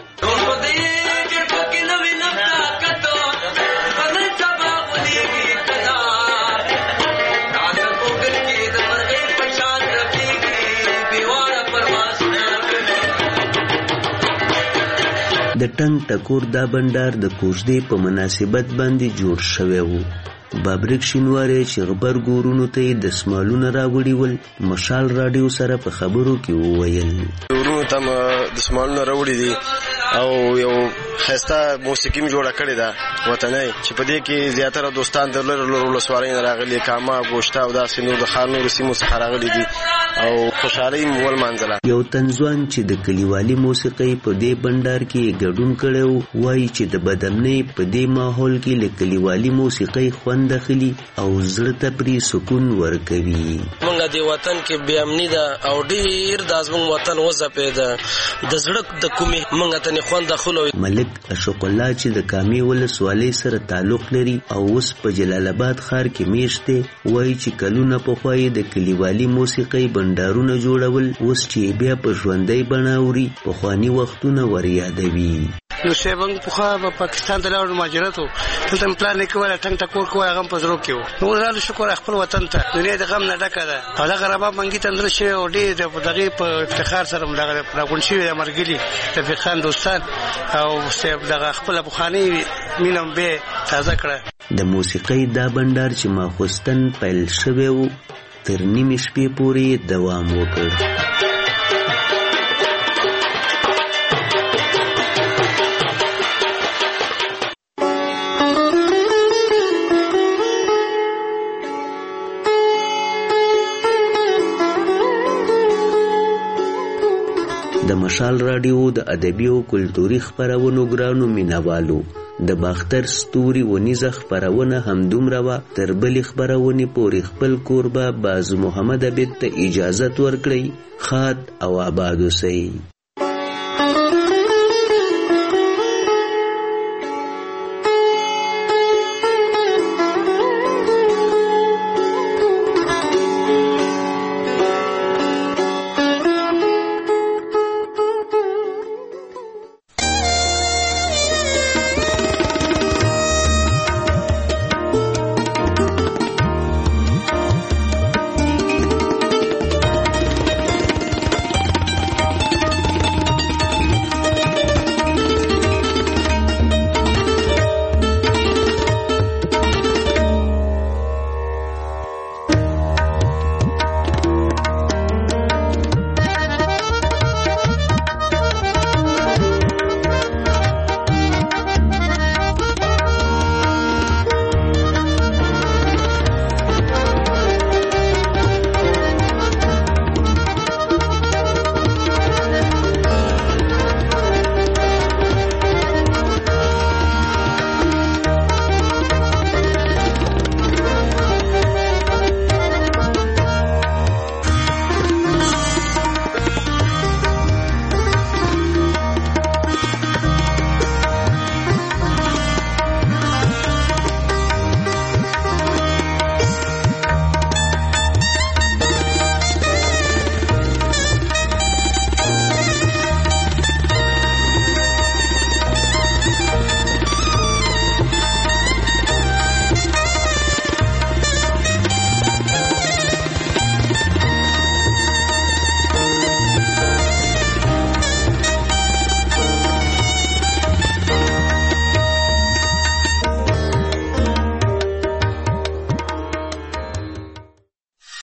د ټنګ ټکور دا بنډار د کوژدې په مناسبت باندې جوړ شوی و. بابرک شینواری چې غبرګو ورونو ته یې دسمالونه راوړي ول مشال راډیو سره په خبرو کې وویل. ورونو ته دسمالونه راوړي دي او یو ښایسته موسیقي مې جوړه کړې ده وطنۍ چې په دې کې زیاتره دوستان د لرو ولسوالۍ نه راغلي، کاما، ګوشته او داسې نور د ښار نورو سیمو څخه راغلي دي او خوشحالۍ مو ولمانځله. یو تنځوان چې د کلیوالي موسیقۍ په دې بنډار کې ګډون کړی و وایي چې د بدامنۍ په دې ماحول کې له کلیوالي موسیقۍ خوند اخلي او زړه ته پرې سکون ورکوي. موږ د وطن کې بې امني ده او ډېر د زموږ وطن وځپېده د زړه د کومې موږ ته خوند اخلو. ملک اشوق الله چې د کامې ولسوالۍ سره تعلق لري او اوس په جلال آباد ښار کې میشت دی وایي چې کلونه پخوا یې د کلیوالي موسیقۍ بنډارونه جوړول، اوس چې بیا په ژوندۍ بڼه اوري پخواني وختونه ور یادوي. نو شیبنګ پخوا په پاکستان ته لاړو مهاجرت و، دلته مې پلان یې کولی ټنګ ټکور کوی، هغه هم په زړو کې و. نو اوس راغلو شکر خپل وطن ته، دنیا د غم نه ډکه ده او دغه رباب منګي ته اندره شوی او ډېر د دغې په افتخار سره دغه راغونډ شوي د مرګلي رفیق خان دوستان او دغه خپله پخوانۍ مینه هم بیا تازه کړه. د موسیقۍ دا بنډار چې ماخوستن پیل شوی و تر نیمې شپې پورې دوام وکړ. د مشال راډیو د ادبي او کلتوري خپرونو ګرانو مینوالو، د باختر ستوري ونیزه خپرونه همدومره وه. تر بلې خپرونې پورې خپل کوربه باز محمد عبید ته اجازت ورکړئ. ښاد او آباد اوسئ.